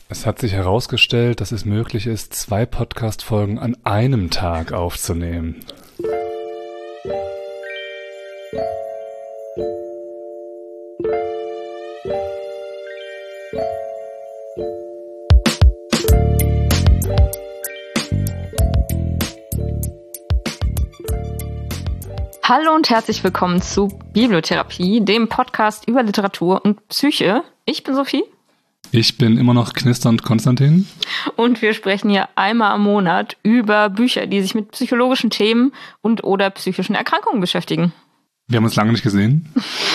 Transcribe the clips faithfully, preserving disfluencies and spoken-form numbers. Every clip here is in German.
Es hat sich herausgestellt, dass es möglich ist, zwei Podcast-Folgen an einem Tag aufzunehmen. Hallo und herzlich willkommen zu Bibliotherapie, dem Podcast über Literatur und Psyche. Ich bin Sophie. Ich bin immer noch knisternd Konstantin. Und wir sprechen hier einmal im Monat über Bücher, die sich mit psychologischen Themen und oder psychischen Erkrankungen beschäftigen. Wir haben uns lange nicht gesehen.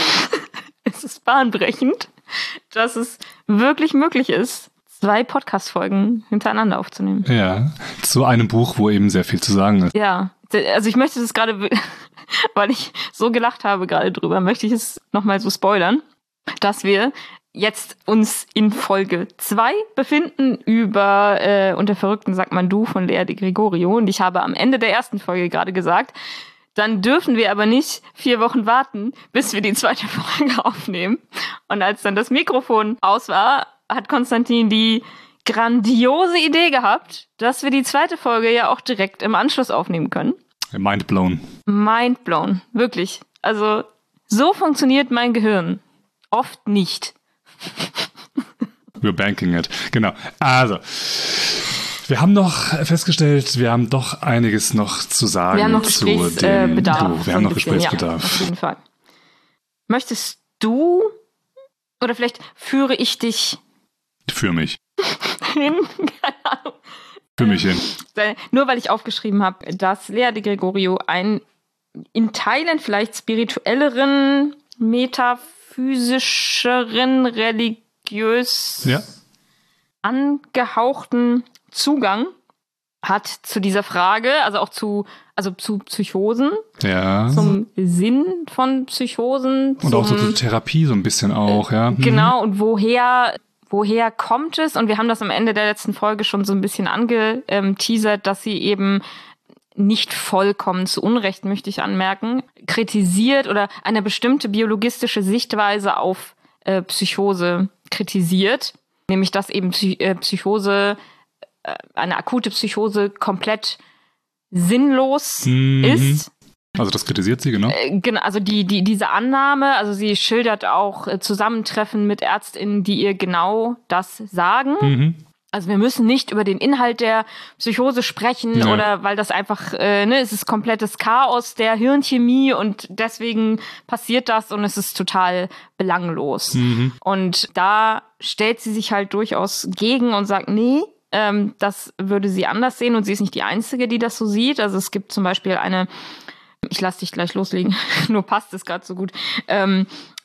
Es ist bahnbrechend, dass es wirklich möglich ist, zwei Podcast-Folgen hintereinander aufzunehmen. Ja, zu einem Buch, wo eben sehr viel zu sagen ist. Ja, also ich möchte das gerade, weil ich so gelacht habe gerade drüber, möchte ich es nochmal so spoilern, dass wir jetzt uns in Folge zwei befinden über äh, Unter Verrückten sagt man du von Lea de Gregorio. Und ich habe am Ende der ersten Folge gerade gesagt, dann dürfen wir aber nicht vier Wochen warten, bis wir die zweite Folge aufnehmen. Und als dann das Mikrofon aus war, hat Konstantin die grandiose Idee gehabt, dass wir die zweite Folge ja auch direkt im Anschluss aufnehmen können. Mind blown. Mind blown, wirklich. Also so funktioniert mein Gehirn oft nicht. We're banking it. Genau. Also, wir haben noch festgestellt, wir haben doch einiges noch zu sagen. Wir haben noch zu Gesprächsbedarf. dem Buch. Wir haben noch bisschen, Gesprächsbedarf. Ja, auf jeden Fall. Möchtest du, oder vielleicht führe ich dich Für mich. hin? Keine Ahnung. Für mich hin. Nur weil ich aufgeschrieben habe, dass Lea de Gregorio einen in Teilen vielleicht spirituelleren, metaphysischeren, religiös Ja. angehauchten Zugang hat zu dieser Frage, also auch zu, also zu Psychosen, Ja. zum Sinn von Psychosen. Und auch so zur Therapie so ein bisschen auch, ja. Mhm. Genau, und woher, woher kommt es? Und wir haben das am Ende der letzten Folge schon so ein bisschen angeteasert, dass sie eben nicht vollkommen zu Unrecht, möchte ich anmerken, kritisiert oder eine bestimmte biologistische Sichtweise auf äh, Psychose kritisiert. Nämlich, dass eben Psy- äh, Psychose, äh, eine akute Psychose komplett sinnlos Mhm. ist. Also das kritisiert sie, genau. Äh, genau, also die, die, diese Annahme, also sie schildert auch äh, Zusammentreffen mit ÄrztInnen, die ihr genau das sagen. Mhm. Also wir müssen nicht über den Inhalt der Psychose sprechen, Ja. oder weil das einfach, äh, ne, es ist komplettes Chaos der Hirnchemie und deswegen passiert das und es ist total belanglos. Mhm. Und da stellt sie sich halt durchaus gegen und sagt, nee, ähm, das würde sie anders sehen, und sie ist nicht die Einzige, die das so sieht. Also es gibt zum Beispiel eine, ich lass dich gleich loslegen, nur passt es gerade so gut, ähm,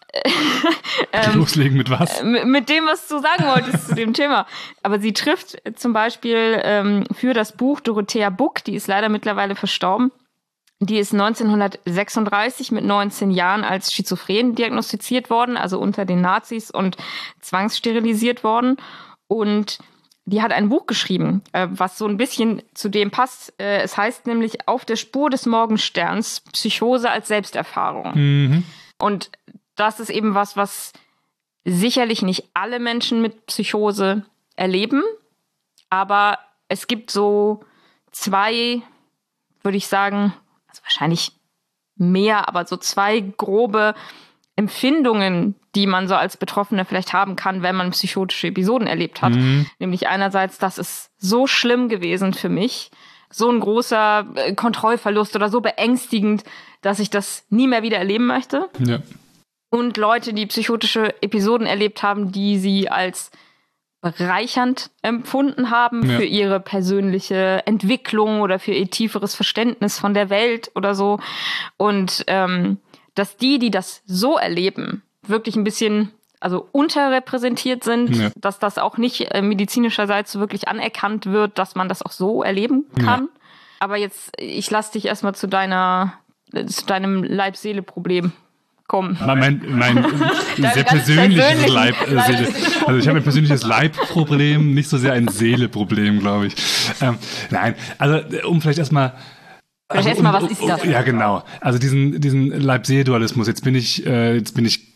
ähm, Loslegen mit was? Mit dem, was du sagen wolltest zu dem Thema. Aber sie trifft zum Beispiel ähm, für das Buch Dorothea Buck, die ist leider mittlerweile verstorben. Die ist neunzehnhundertsechsunddreißig mit neunzehn Jahren als schizophren diagnostiziert worden, also unter den Nazis, und zwangssterilisiert worden. Und die hat ein Buch geschrieben, äh, was so ein bisschen zu dem passt. Äh, es heißt nämlich Auf der Spur des Morgensterns, Psychose als Selbsterfahrung. Mhm. Und das ist eben was, was sicherlich nicht alle Menschen mit Psychose erleben. Aber es gibt so zwei, würde ich sagen, also wahrscheinlich mehr, aber so zwei grobe Empfindungen, die man so als Betroffener vielleicht haben kann, wenn man psychotische Episoden erlebt hat. Mhm. Nämlich einerseits, das ist so schlimm gewesen für mich, so ein großer äh, Kontrollverlust oder so beängstigend, dass ich das nie mehr wieder erleben möchte. Ja. Und Leute, die psychotische Episoden erlebt haben, die sie als bereichernd empfunden haben, ja. für ihre persönliche Entwicklung oder für ihr tieferes Verständnis von der Welt oder so. Und ähm, dass die, die das so erleben, wirklich ein bisschen also unterrepräsentiert sind, ja. dass das auch nicht äh, medizinischerseits so wirklich anerkannt wird, dass man das auch so erleben kann. Ja. Aber jetzt, ich lass dich erstmal zu deiner, zu deinem Leib-Seele-Problem kommen. Mein, mein sehr persönliches Leib, äh, Seele. Also ich habe ein persönliches Leibproblem, nicht so sehr ein Seeleproblem, glaube ich. Ähm, nein, also um vielleicht erstmal Vielleicht also, erstmal, um, was ist das? Um, ja, genau. Also diesen, diesen Leib-Seele-Dualismus, jetzt bin ich, äh, jetzt bin ich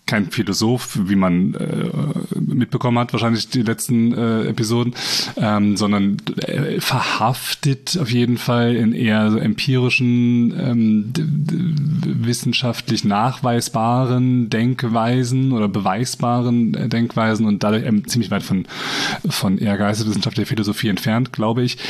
kein Philosoph, wie man äh, mitbekommen hat, wahrscheinlich die letzten äh, Episoden, ähm, sondern äh, verhaftet auf jeden Fall in eher so empirischen, ähm, d- d- wissenschaftlich nachweisbaren Denkweisen oder beweisbaren äh, Denkweisen und dadurch ähm, ziemlich weit von, von eher geisteswissenschaftlicher Philosophie entfernt, glaube ich.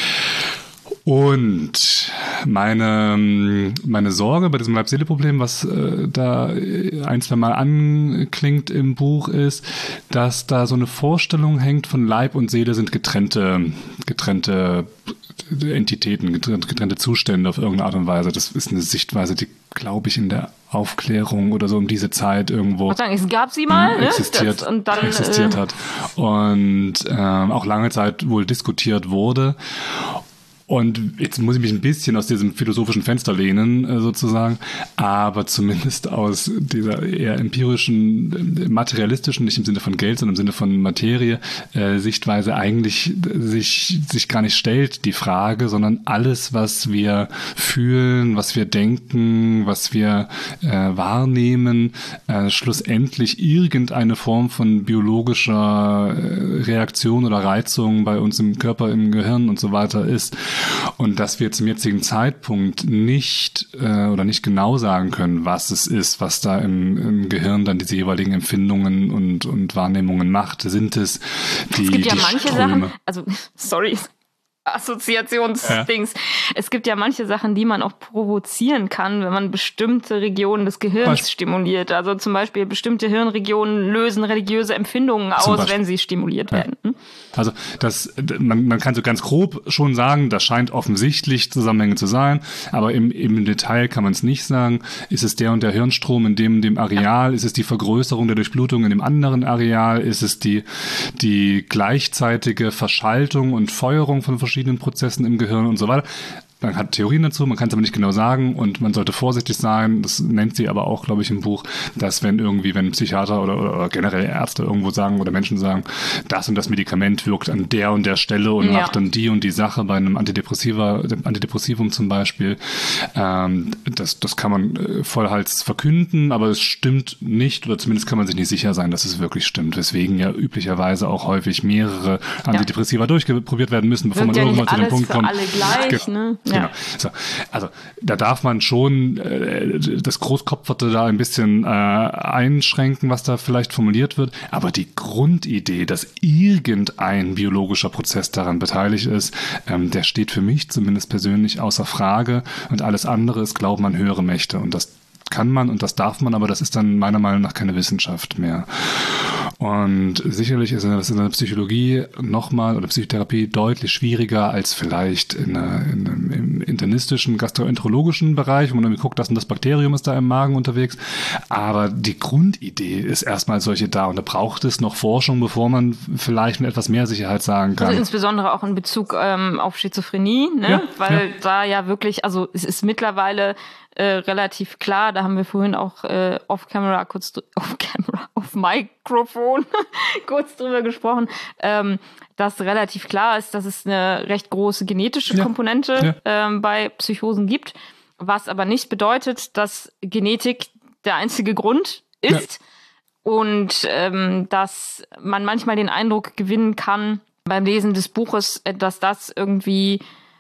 Und meine, meine Sorge bei diesem Leib-Seele-Problem, was äh, da ein, zwei Mal anklingt im Buch, ist, dass da so eine Vorstellung hängt von Leib und Seele sind getrennte, getrennte Entitäten, getrennte Zustände auf irgendeine Art und Weise. Das ist eine Sichtweise, die, glaube ich, in der Aufklärung oder so um diese Zeit irgendwo ich sagen, es gab sie mal, ne? existiert, das, und dann, existiert äh, hat und ähm, auch lange Zeit wohl diskutiert wurde. Und jetzt muss ich mich ein bisschen aus diesem philosophischen Fenster lehnen, äh, sozusagen, aber zumindest aus dieser eher empirischen, äh, materialistischen, nicht im Sinne von Geld, sondern im Sinne von Materie, äh, Sichtweise eigentlich sich, sich gar nicht stellt, die Frage, sondern alles, was wir fühlen, was wir denken, was wir äh, wahrnehmen, äh, schlussendlich irgendeine Form von biologischer äh, Reaktion oder Reizung bei uns im Körper, im Gehirn und so weiter ist. Und dass wir zum jetzigen Zeitpunkt nicht äh, oder nicht genau sagen können, was es ist, was da im, im Gehirn dann diese jeweiligen Empfindungen und, und Wahrnehmungen macht. Sind es die, es gibt ja die manche Ströme? Sachen, also sorry, Assoziationsdings. Ja. Es gibt ja manche Sachen, die man auch provozieren kann, wenn man bestimmte Regionen des Gehirns Beispiel. stimuliert. Also zum Beispiel bestimmte Hirnregionen lösen religiöse Empfindungen aus, Beispiel. wenn sie stimuliert ja. werden. Also das, man, man kann so ganz grob schon sagen, das scheint offensichtlich Zusammenhänge zu sein, aber im, im Detail kann man es nicht sagen. Ist es der und der Hirnstrom in dem dem Areal? Ja. Ist es die Vergrößerung der Durchblutung in dem anderen Areal? Ist es die, die gleichzeitige Verschaltung und Feuerung von verschiedenen Prozessen im Gehirn und so weiter? Man hat Theorien dazu, man kann es aber nicht genau sagen und man sollte vorsichtig sein. Das nennt sie aber auch, glaube ich, im Buch, dass wenn irgendwie, wenn Psychiater oder, oder generell Ärzte irgendwo sagen oder Menschen sagen, das und das Medikament wirkt an der und der Stelle und ja. macht dann die und die Sache bei einem Antidepressiva, Antidepressivum zum Beispiel, ähm, das, das kann man äh, vollhals verkünden, aber es stimmt nicht oder zumindest kann man sich nicht sicher sein, dass es wirklich stimmt. Weswegen ja üblicherweise auch häufig mehrere Antidepressiva ja. durchprobiert werden müssen, bevor wirkt man ja irgendwann zu dem Punkt für kommt. Alle gleich, Ge- ne? Genau. So, also da darf man schon äh, das Großkopferte da ein bisschen äh, einschränken, was da vielleicht formuliert wird. Aber die Grundidee, dass irgendein biologischer Prozess daran beteiligt ist, ähm, der steht für mich zumindest persönlich außer Frage. Und alles andere ist Glauben an höhere Mächte. Und das kann man und das darf man, aber das ist dann meiner Meinung nach keine Wissenschaft mehr. Und sicherlich ist das in der Psychologie nochmal oder Psychotherapie deutlich schwieriger als vielleicht in, einer, in einem, im internistischen, gastroenterologischen Bereich, wo man irgendwie guckt, das und das Bakterium ist da im Magen unterwegs. Aber die Grundidee ist erstmal solche da und da braucht es noch Forschung, bevor man vielleicht mit etwas mehr Sicherheit sagen kann. Also insbesondere auch in Bezug ähm, auf Schizophrenie, ne? Ja, weil ja. da ja wirklich, also es ist mittlerweile Äh, relativ klar, da haben wir vorhin auch äh, off-camera kurz dr- off-camera, auf Mikrofon kurz drüber gesprochen, ähm, dass relativ klar ist, dass es eine recht große genetische ja. Komponente ja. Ähm, bei Psychosen gibt, was aber nicht bedeutet, dass Genetik der einzige Grund ist ja. und ähm, dass man manchmal den Eindruck gewinnen kann beim Lesen des Buches, dass das irgendwie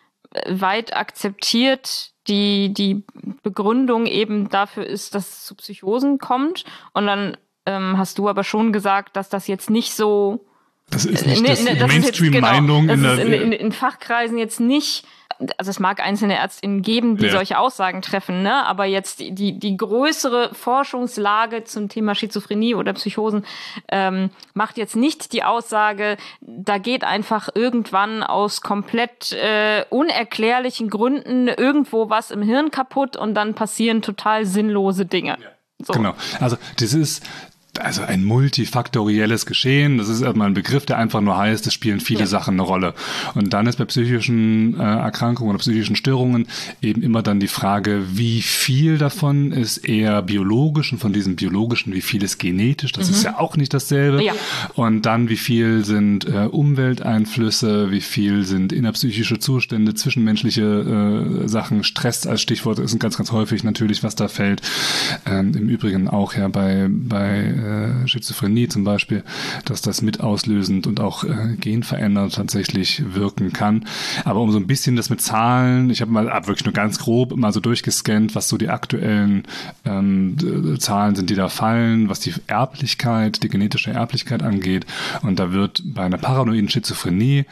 weit akzeptiert die die Begründung eben dafür ist, dass es zu Psychosen kommt. Und dann ähm, hast du aber schon gesagt, dass das jetzt nicht so... Das ist nicht das, äh, das Mainstream-Meinung. Genau, in, in, in, in Fachkreisen jetzt nicht... Also es mag einzelne ÄrztInnen geben, die ja. solche Aussagen treffen, ne? Aber jetzt die, die, die größere Forschungslage zum Thema Schizophrenie oder Psychosen ähm, macht jetzt nicht die Aussage, da geht einfach irgendwann aus komplett äh, unerklärlichen Gründen irgendwo was im Hirn kaputt und dann passieren total sinnlose Dinge. Ja. So. Genau, also das ist also ein multifaktorielles Geschehen. Das ist erstmal ein Begriff, der einfach nur heißt, es spielen viele ja. Sachen eine Rolle. Und dann ist bei psychischen äh, Erkrankungen oder psychischen Störungen eben immer dann die Frage, wie viel davon ist eher biologisch und von diesem biologischen, wie viel ist genetisch. Das mhm. ist ja auch nicht dasselbe. Ja. Und dann, wie viel sind äh, Umwelteinflüsse, wie viel sind innerpsychische Zustände, zwischenmenschliche äh, Sachen, Stress als Stichwort ist ganz, ganz häufig natürlich, was da fällt. Ähm, im Übrigen auch ja bei, bei äh, Schizophrenie zum Beispiel, dass das mit auslösend und auch äh, genverändert tatsächlich wirken kann. Aber um so ein bisschen das mit Zahlen, ich habe mal ab wirklich nur ganz grob mal so durchgescannt, was so die aktuellen ähm, Zahlen sind, die da fallen, was die Erblichkeit, die genetische Erblichkeit angeht. Und da wird bei einer paranoiden Schizophrenie,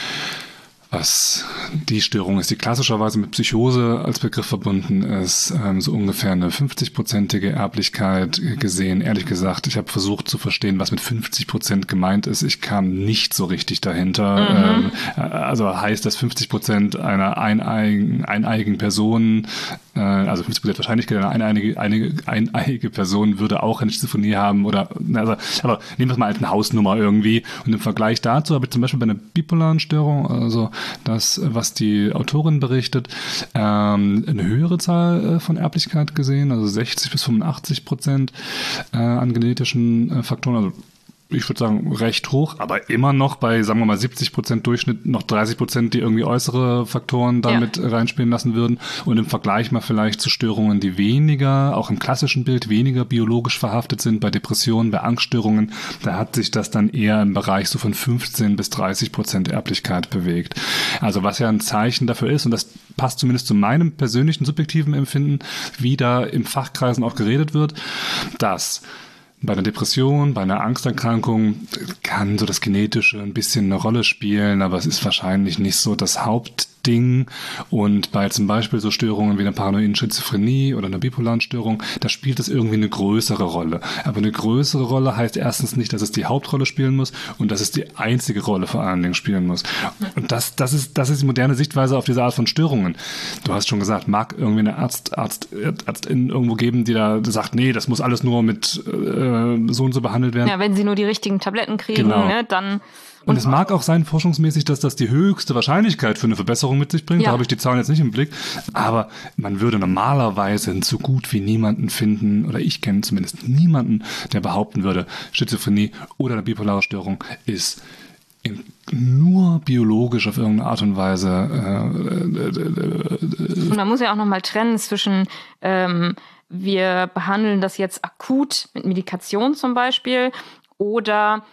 was die Störung ist, die klassischerweise mit Psychose als Begriff verbunden ist, ähm, so ungefähr eine fünfzig-prozentige Erblichkeit gesehen. Ehrlich gesagt, ich habe versucht zu verstehen, was mit fünfzig Prozent gemeint ist. Ich kam nicht so richtig dahinter. Mhm. Ähm, also heißt das fünfzig Prozent einer eineigen, eineigen Person, äh, also fünfzig Prozent Wahrscheinlichkeit einer eineiige, einige, eineige Person würde auch eine Schizophrenie haben oder, also, aber nehmen wir es mal als eine Hausnummer irgendwie. Und im Vergleich dazu habe ich zum Beispiel bei einer bipolaren Störung, also das, was die Autorin berichtet, ähm, eine höhere Zahl äh, von Erblichkeit gesehen, also sechzig bis fünfundachtzig Prozent äh, an genetischen äh, Faktoren, also ich würde sagen, recht hoch, aber immer noch bei, sagen wir mal, siebzig Prozent Durchschnitt noch dreißig Prozent, die irgendwie äußere Faktoren damit ja. reinspielen lassen würden. Und im Vergleich mal vielleicht zu Störungen, die weniger, auch im klassischen Bild, weniger biologisch verhaftet sind, bei Depressionen, bei Angststörungen, da hat sich das dann eher im Bereich so von fünfzehn bis dreißig Prozent Erblichkeit bewegt. Also was ja ein Zeichen dafür ist, und das passt zumindest zu meinem persönlichen subjektiven Empfinden, wie da im Fachkreisen auch geredet wird, dass bei einer Depression, bei einer Angsterkrankung kann so das Genetische ein bisschen eine Rolle spielen, aber es ist wahrscheinlich nicht so das Hauptding. Und bei zum Beispiel so Störungen wie einer paranoiden Schizophrenie oder einer bipolaren Störung, da spielt es irgendwie eine größere Rolle. Aber eine größere Rolle heißt erstens nicht, dass es die Hauptrolle spielen muss und dass es die einzige Rolle vor allen Dingen spielen muss. Und das, das ist, das ist die moderne Sichtweise auf diese Art von Störungen. Du hast schon gesagt, mag irgendwie eine Arzt, Arzt, Ärztin irgendwo geben, die da sagt, nee, das muss alles nur mit äh, so und so behandelt werden. Ja, wenn sie nur die richtigen Tabletten kriegen, genau. ne, dann... Und es mag auch sein, forschungsmäßig, dass das die höchste Wahrscheinlichkeit für eine Verbesserung mit sich bringt. Ja. Da habe ich die Zahlen jetzt nicht im Blick. Aber man würde normalerweise so gut wie niemanden finden, oder ich kenne zumindest niemanden, der behaupten würde, Schizophrenie oder eine bipolare Störung ist in, nur biologisch auf irgendeine Art und Weise. Äh, äh, äh, und man muss ja auch nochmal trennen zwischen... Ähm, wir behandeln das jetzt akut mit Medikation zum Beispiel oder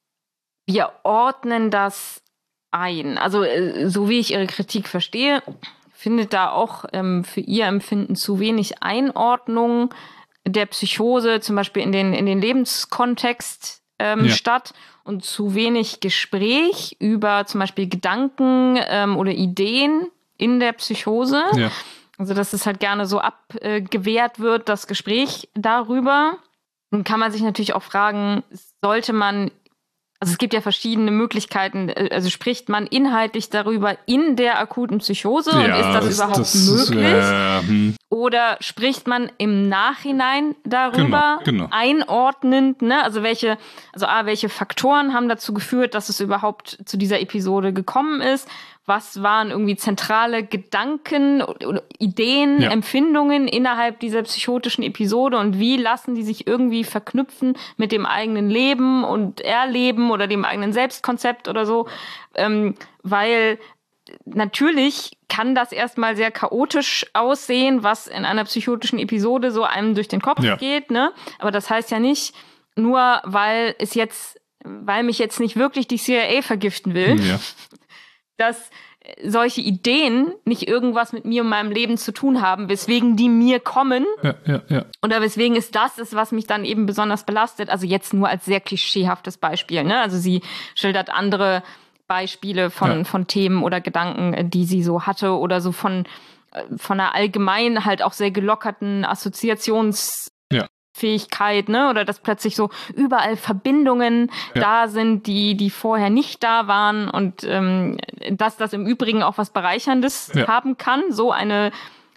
wir ordnen das ein. Also so wie ich Ihre Kritik verstehe, findet da auch ähm, für Ihr Empfinden zu wenig Einordnung der Psychose zum Beispiel in den, in den Lebenskontext ähm, ja. statt und zu wenig Gespräch über zum Beispiel Gedanken ähm, oder Ideen in der Psychose. Ja. Also, dass es halt gerne so abgewehrt wird, das Gespräch darüber. Nun kann man sich natürlich auch fragen, sollte man, also es gibt ja verschiedene Möglichkeiten, also spricht man inhaltlich darüber in der akuten Psychose ja, und ist das, das überhaupt das möglich? Ist, äh, hm. Oder spricht man im Nachhinein darüber, genau, genau. einordnend, ne? Also welche, also A, welche Faktoren haben dazu geführt, dass es überhaupt zu dieser Episode gekommen ist? Was waren irgendwie zentrale Gedanken, Ideen, ja. Empfindungen innerhalb dieser psychotischen Episode und wie lassen die sich irgendwie verknüpfen mit dem eigenen Leben und Erleben oder dem eigenen Selbstkonzept oder so? Ähm, weil natürlich kann das erstmal sehr chaotisch aussehen, was in einer psychotischen Episode so einem durch den Kopf ja. geht, ne? Aber das heißt ja nicht, nur weil es jetzt, weil mich jetzt nicht wirklich die C I A vergiften will, ja. dass solche Ideen nicht irgendwas mit mir und meinem Leben zu tun haben, weswegen die mir kommen. Ja, ja, ja. Oder weswegen es das ist, was mich dann eben besonders belastet. Also jetzt nur als sehr klischeehaftes Beispiel, ne? Also sie schildert andere Beispiele von, ja. von Themen oder Gedanken, die sie so hatte oder so von, von einer allgemein halt auch sehr gelockerten Assoziations- Fähigkeit, ne, oder dass plötzlich so überall Verbindungen ja. da sind, die die vorher nicht da waren und ähm, dass das im Übrigen auch was Bereicherndes ja. haben kann, so eine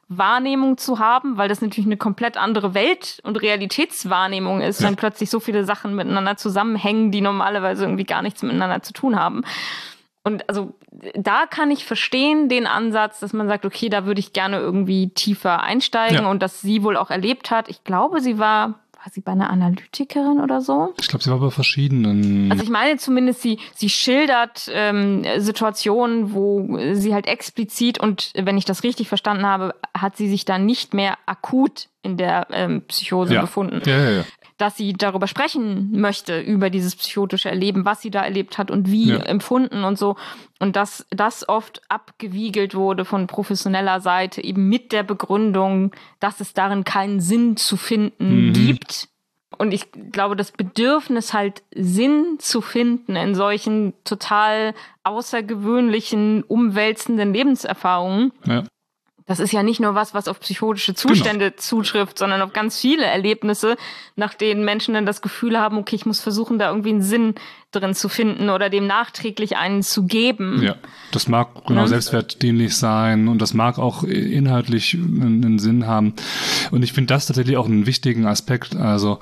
Wahrnehmung zu haben, weil das natürlich eine komplett andere Welt- und Realitätswahrnehmung ist, ja. wenn plötzlich so viele Sachen miteinander zusammenhängen, die normalerweise irgendwie gar nichts miteinander zu tun haben. Und also da kann ich verstehen den Ansatz, dass man sagt, okay, da würde ich gerne irgendwie tiefer einsteigen ja. und dass sie wohl auch erlebt hat. Ich glaube, sie war, war sie bei einer Analytikerin oder so? Ich glaube, sie war bei verschiedenen. Also ich meine zumindest, sie, sie schildert ähm, Situationen, wo sie halt explizit, und wenn ich das richtig verstanden habe, hat sie sich dann nicht mehr akut in der ähm, Psychose ja. befunden. Ja, ja, ja. Dass sie darüber sprechen möchte, über dieses psychotische Erleben, was sie da erlebt hat und wie ja. empfunden und so. Und dass das oft abgewiegelt wurde von professioneller Seite, eben mit der Begründung, dass es darin keinen Sinn zu finden mhm. gibt. Und ich glaube, das Bedürfnis halt, Sinn zu finden in solchen total außergewöhnlichen, umwälzenden Lebenserfahrungen, ja. das ist ja nicht nur was, was auf psychotische Zustände genau. zutrifft, sondern auf ganz viele Erlebnisse, nach denen Menschen dann das Gefühl haben, okay, ich muss versuchen, da irgendwie einen Sinn drin zu finden oder dem nachträglich einen zu geben. Ja, das mag genau ja. selbstwertdienlich sein und das mag auch inhaltlich einen, einen Sinn haben. Und ich finde das tatsächlich auch einen wichtigen Aspekt. Also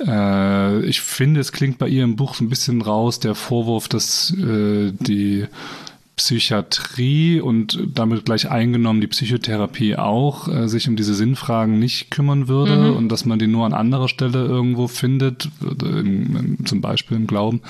äh, ich finde, es klingt bei ihr im Buch so ein bisschen raus, der Vorwurf, dass äh, die Psychiatrie und damit gleich eingenommen die Psychotherapie auch äh, sich um diese Sinnfragen nicht kümmern würde mhm. und dass man die nur an anderer Stelle irgendwo findet, im, im, zum Beispiel im Glauben.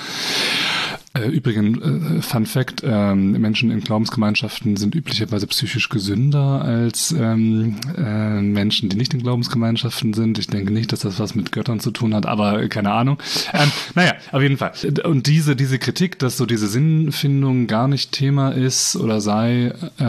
Äh, übrigens, äh, Fun Fact, äh, Menschen in Glaubensgemeinschaften sind üblicherweise psychisch gesünder als ähm, äh, Menschen, die nicht in Glaubensgemeinschaften sind. Ich denke nicht, dass das was mit Göttern zu tun hat, aber keine Ahnung. Ähm, naja, auf jeden Fall. Und diese diese Kritik, dass so diese Sinnfindung gar nicht Thema ist oder sei, äh,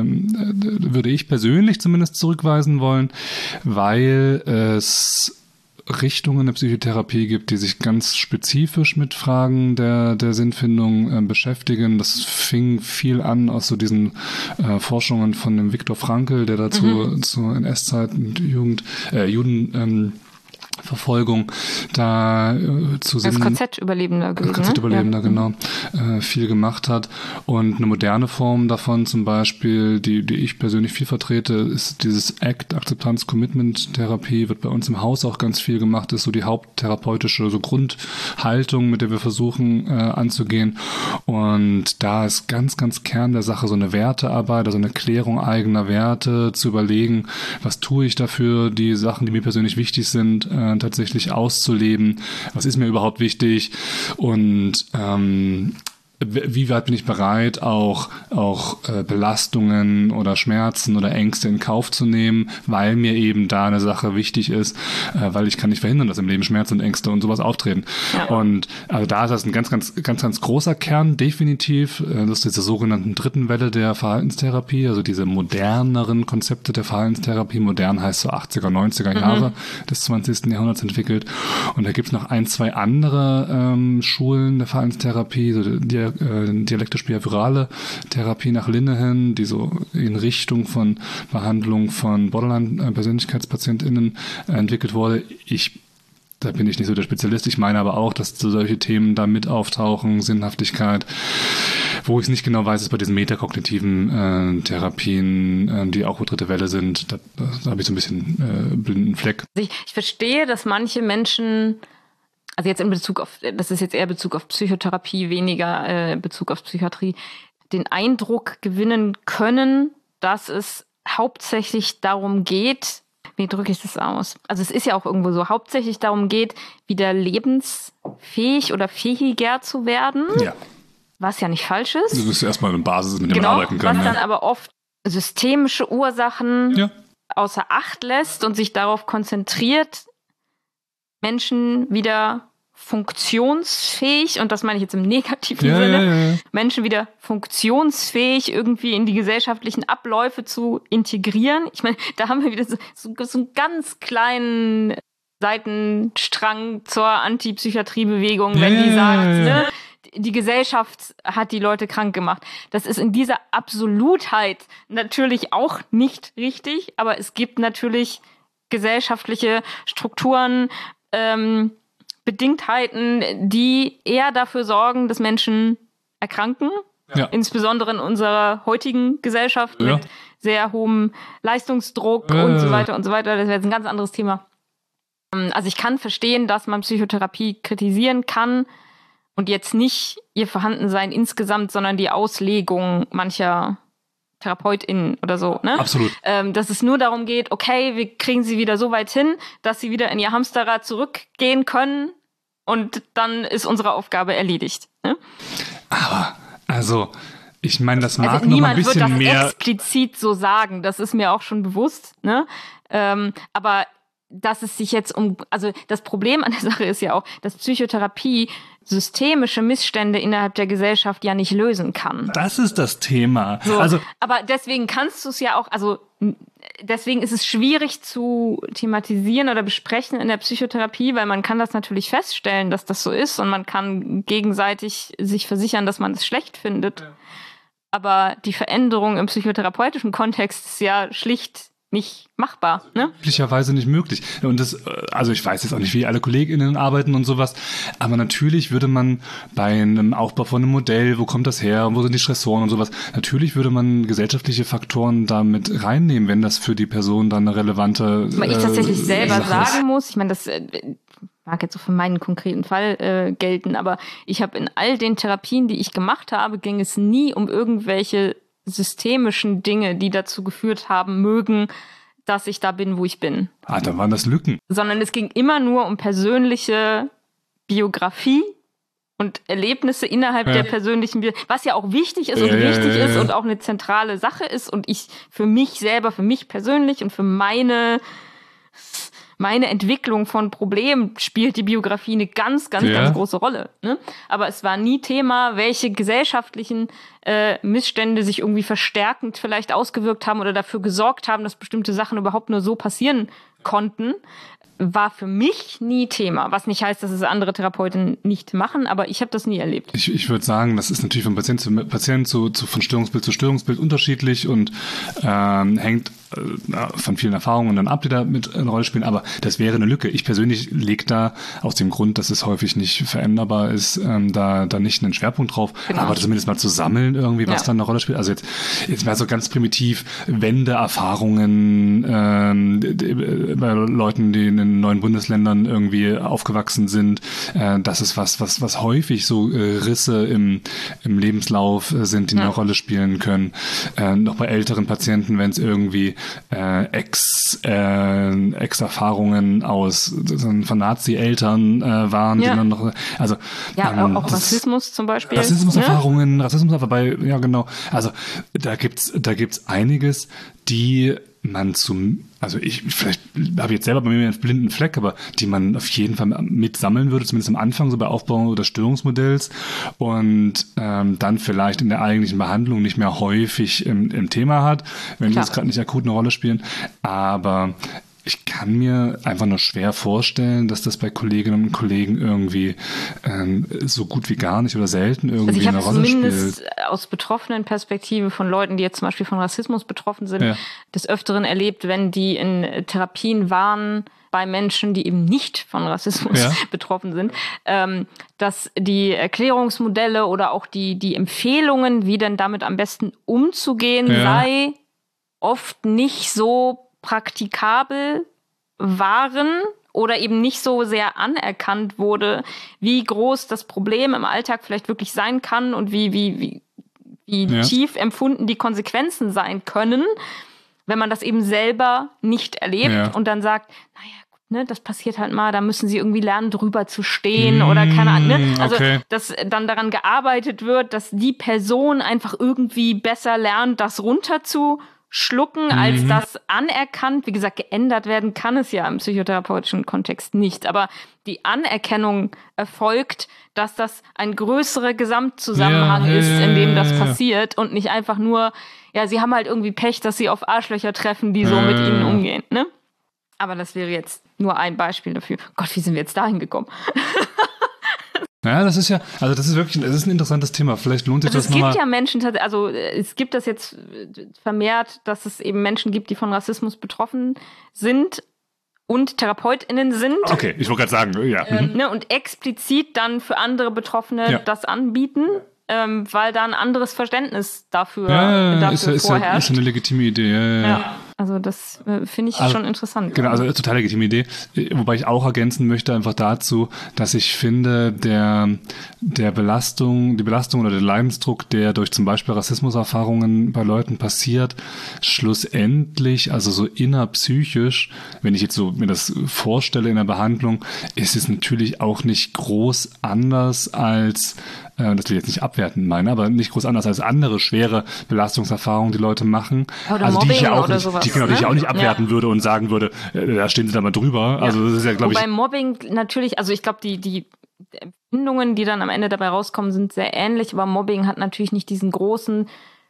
würde ich persönlich zumindest zurückweisen wollen, weil es Richtungen der Psychotherapie gibt, die sich ganz spezifisch mit Fragen der, der Sinnfindung äh, beschäftigen. Das fing viel an aus so diesen äh, Forschungen von dem Viktor Frankl, der dazu mhm. zu N S-Zeit und Jugend, äh, Juden ähm, Verfolgung da äh, zu Sinn, als K Z-Überlebender gewesen. K Z-Überlebender, ne? genau, äh, viel gemacht hat. Und eine moderne Form davon zum Beispiel, die die ich persönlich viel vertrete, ist dieses A C T, Akzeptanz-Commitment-Therapie, wird bei uns im Haus auch ganz viel gemacht, ist so die haupttherapeutische so Grundhaltung, mit der wir versuchen äh, anzugehen. Und da ist ganz, ganz Kern der Sache so eine Wertearbeit, also eine Klärung eigener Werte, zu überlegen, was tue ich dafür, die Sachen, die mir persönlich wichtig sind, äh, tatsächlich auszuleben. Was ist mir überhaupt wichtig? Und ähm, wie weit bin ich bereit, auch auch äh, Belastungen oder Schmerzen oder Ängste in Kauf zu nehmen, weil mir eben da eine Sache wichtig ist, äh, weil ich kann nicht verhindern, dass im Leben Schmerzen und Ängste und sowas auftreten. Ja. Und also da ist das ein ganz, ganz, ganz, ganz großer Kern, definitiv. Das ist diese sogenannten dritten Welle der Verhaltenstherapie, also diese moderneren Konzepte der Verhaltenstherapie. Modern heißt so achtziger, neunziger mhm. Jahre des zwanzigsten Jahrhunderts entwickelt. Und da gibt's noch ein, zwei andere ähm, Schulen der Verhaltenstherapie, so die dialektisch-behaviorale Therapie nach Linehan, die so in Richtung von Behandlung von Borderline-PersönlichkeitspatientInnen entwickelt wurde. Ich Da bin ich nicht so der Spezialist. Ich meine aber auch, dass so solche Themen da mit auftauchen, Sinnhaftigkeit. Wo ich es nicht genau weiß, ist bei diesen metakognitiven äh, Therapien, äh, die auch dritte Welle sind. Da, da habe ich so ein bisschen äh, blinden Fleck. Ich, ich verstehe, dass manche Menschen, also jetzt in Bezug auf, das ist jetzt eher Bezug auf Psychotherapie, weniger äh, Bezug auf Psychiatrie, den Eindruck gewinnen können, dass es hauptsächlich darum geht, wie drücke ich das aus? Also es ist ja auch irgendwo so, hauptsächlich darum geht, wieder lebensfähig oder fähiger zu werden, ja. was ja nicht falsch ist. Das ist erstmal eine Basis, mit der genau, man arbeiten kann. Was ja. dann aber oft systemische Ursachen ja. außer Acht lässt und sich darauf konzentriert, Menschen wieder funktionsfähig, und das meine ich jetzt im negativen ja, Sinne, ja, ja, ja. Menschen wieder funktionsfähig irgendwie in die gesellschaftlichen Abläufe zu integrieren. Ich meine, da haben wir wieder so, so, so einen ganz kleinen Seitenstrang zur Antipsychiatriebewegung, wenn ja, die ja, sagt, ja, ja. ne, die Gesellschaft hat die Leute krank gemacht. Das ist in dieser Absolutheit natürlich auch nicht richtig, aber es gibt natürlich gesellschaftliche Strukturen, ähm, Bedingtheiten, die eher dafür sorgen, dass Menschen erkranken Ja. Insbesondere in unserer heutigen Gesellschaft ja. mit sehr hohem Leistungsdruck äh. und so weiter und so weiter. Das wäre jetzt ein ganz anderes Thema. Also ich kann verstehen, dass man Psychotherapie kritisieren kann und jetzt nicht ihr Vorhandensein insgesamt, sondern die Auslegung mancher TherapeutInnen oder so. Ne? Absolut. Ähm, dass es nur darum geht, okay, wir kriegen sie wieder so weit hin, dass sie wieder in ihr Hamsterrad zurückgehen können und dann ist unsere Aufgabe erledigt. Ne? Aber, also, ich meine, das mag also noch mal ein bisschen mehr... Niemand wird das mehr explizit so sagen, das ist mir auch schon bewusst. Ne? Ähm, aber dass es sich jetzt um... Also das Problem an der Sache ist ja auch, dass Psychotherapie systemische Missstände innerhalb der Gesellschaft ja nicht lösen kann. Das ist das Thema. So, also, aber deswegen kannst du es ja auch... Also deswegen ist es schwierig zu thematisieren oder besprechen in der Psychotherapie, weil man kann das natürlich feststellen, dass das so ist und man kann gegenseitig sich versichern, dass man es schlecht findet. Ja. Aber die Veränderung im psychotherapeutischen Kontext ist ja schlicht nicht machbar, ne? Möglicherweise nicht möglich. Und das, also ich weiß jetzt auch nicht, wie alle KollegInnen arbeiten und sowas, aber natürlich würde man bei einem Aufbau von einem Modell, wo kommt das her, wo sind die Stressoren und sowas, natürlich würde man gesellschaftliche Faktoren da mit reinnehmen, wenn das für die Person dann eine relevante Aber ich tatsächlich äh, selber Sache sagen ist. muss, ich meine, das äh, mag jetzt so für meinen konkreten Fall äh, gelten, aber ich habe in all den Therapien, die ich gemacht habe, ging es nie um irgendwelche systemischen Dinge, die dazu geführt haben mögen, dass ich da bin, wo ich bin. Ah, da waren das Lücken. Sondern es ging immer nur um persönliche Biografie und Erlebnisse innerhalb ja. der persönlichen Biografie, was ja auch wichtig ist und ja, richtig ja, ja, ist ja. und auch eine zentrale Sache ist und ich für mich selber, für mich persönlich und für meine meine Entwicklung von Problemen spielt die Biografie eine ganz, ganz, ja. ganz große Rolle. Ne? Aber es war nie Thema, welche gesellschaftlichen äh, Missstände sich irgendwie verstärkend vielleicht ausgewirkt haben oder dafür gesorgt haben, dass bestimmte Sachen überhaupt nur so passieren konnten. War für mich nie Thema, was nicht heißt, dass es andere Therapeuten nicht machen, aber ich habe das nie erlebt. Ich, ich würde sagen, das ist natürlich von Patient zu Patient, zu, zu, von Störungsbild zu Störungsbild unterschiedlich und ähm, hängt äh, von vielen Erfahrungen dann ab, die da mit eine Rolle spielen, aber das wäre eine Lücke. Ich persönlich lege da aus dem Grund, dass es häufig nicht veränderbar ist, ähm, da, da nicht einen Schwerpunkt drauf, genau. aber zumindest mal zu sammeln irgendwie, was ja. dann eine Rolle spielt. Also jetzt, jetzt mal so ganz primitiv Wende-Erfahrungen ähm, bei Leuten, die in in neuen Bundesländern irgendwie aufgewachsen sind. Äh, das ist was, was, was häufig so äh, Risse im, im Lebenslauf äh, sind, die ja. eine Rolle spielen können. Äh, noch bei älteren Patienten, wenn es irgendwie äh, Ex, äh, Ex-Erfahrungen aus von Nazi-Eltern äh, waren, ja. die dann noch, also ja, ähm, auch Rassismus zum Beispiel. Rassismuserfahrungen, ne? Rassismus, aber bei, ja genau. Also da gibt's, da gibt's einiges, die man zum, also ich, vielleicht habe ich jetzt selber bei mir einen blinden Fleck, aber die man auf jeden Fall mitsammeln würde, zumindest am Anfang, so bei Aufbau des Störungsmodells und ähm, dann vielleicht in der eigentlichen Behandlung nicht mehr häufig im, im Thema hat, wenn die jetzt gerade nicht akut eine Rolle spielen. Aber ich kann mir einfach nur schwer vorstellen, dass das bei Kolleginnen und Kollegen irgendwie ähm, so gut wie gar nicht oder selten irgendwie also eine Rolle spielt. Ich habe zumindest aus betroffenen Perspektive von Leuten, die jetzt zum Beispiel von Rassismus betroffen sind, ja. des Öfteren erlebt, wenn die in Therapien waren bei Menschen, die eben nicht von Rassismus ja. betroffen sind, ähm, dass die Erklärungsmodelle oder auch die, die Empfehlungen, wie denn damit am besten umzugehen ja. sei, oft nicht so praktikabel waren oder eben nicht so sehr anerkannt wurde, wie groß das Problem im Alltag vielleicht wirklich sein kann und wie, wie, wie, wie ja. tief empfunden die Konsequenzen sein können, wenn man das eben selber nicht erlebt ja. und dann sagt, naja, gut, ne, das passiert halt mal, da müssen sie irgendwie lernen, drüber zu stehen mmh, oder keine Ahnung. Ne? Also, okay. dass dann daran gearbeitet wird, dass die Person einfach irgendwie besser lernt, das runter zu schlucken, als mhm. das anerkannt. Wie gesagt, geändert werden kann es ja im psychotherapeutischen Kontext nicht. Aber die Anerkennung erfolgt, dass das ein größerer Gesamtzusammenhang ja, ist, in dem das ja, passiert und nicht einfach nur, ja, sie haben halt irgendwie Pech, dass sie auf Arschlöcher treffen, die so ja, mit ihnen umgehen, ne? Aber das wäre jetzt nur ein Beispiel dafür. Gott, wie sind wir jetzt dahin gekommen? Ja, das ist ja, also das ist wirklich, das ist ein interessantes Thema. Vielleicht lohnt sich also das nochmal. Es gibt ja Menschen, also es gibt das jetzt vermehrt, dass es eben Menschen gibt, die von Rassismus betroffen sind und TherapeutInnen sind. Okay, ich wollte gerade sagen, ja. Ähm, ne, und explizit dann für andere Betroffene ja. das anbieten. ähm, weil da ein anderes Verständnis dafür, ja, dafür ist, ist, vorherrscht. ist eine legitime Idee. Ja, ja. Ja, also das äh, finde ich also, schon interessant. Genau, also total legitime Idee. Wobei ich auch ergänzen möchte einfach dazu, dass ich finde, der, der Belastung, die Belastung oder der Leidensdruck, der durch zum Beispiel Rassismuserfahrungen bei Leuten passiert, schlussendlich, also so innerpsychisch, wenn ich jetzt so mir das vorstelle in der Behandlung, ist es natürlich auch nicht groß anders als das will ich jetzt nicht abwertend meinen, aber nicht groß anders als andere schwere Belastungserfahrungen, die Leute machen. Oder also Mobbing die ich ja auch oder nicht, sowas, die, genau, die ich auch nicht abwerten ja. würde und sagen würde, äh, da stehen sie da mal drüber. Ja. Also das ist ja, glaube ich. Wobei Mobbing natürlich, also ich glaube, die, die Empfindungen, die dann am Ende dabei rauskommen, sind sehr ähnlich, aber Mobbing hat natürlich nicht diesen großen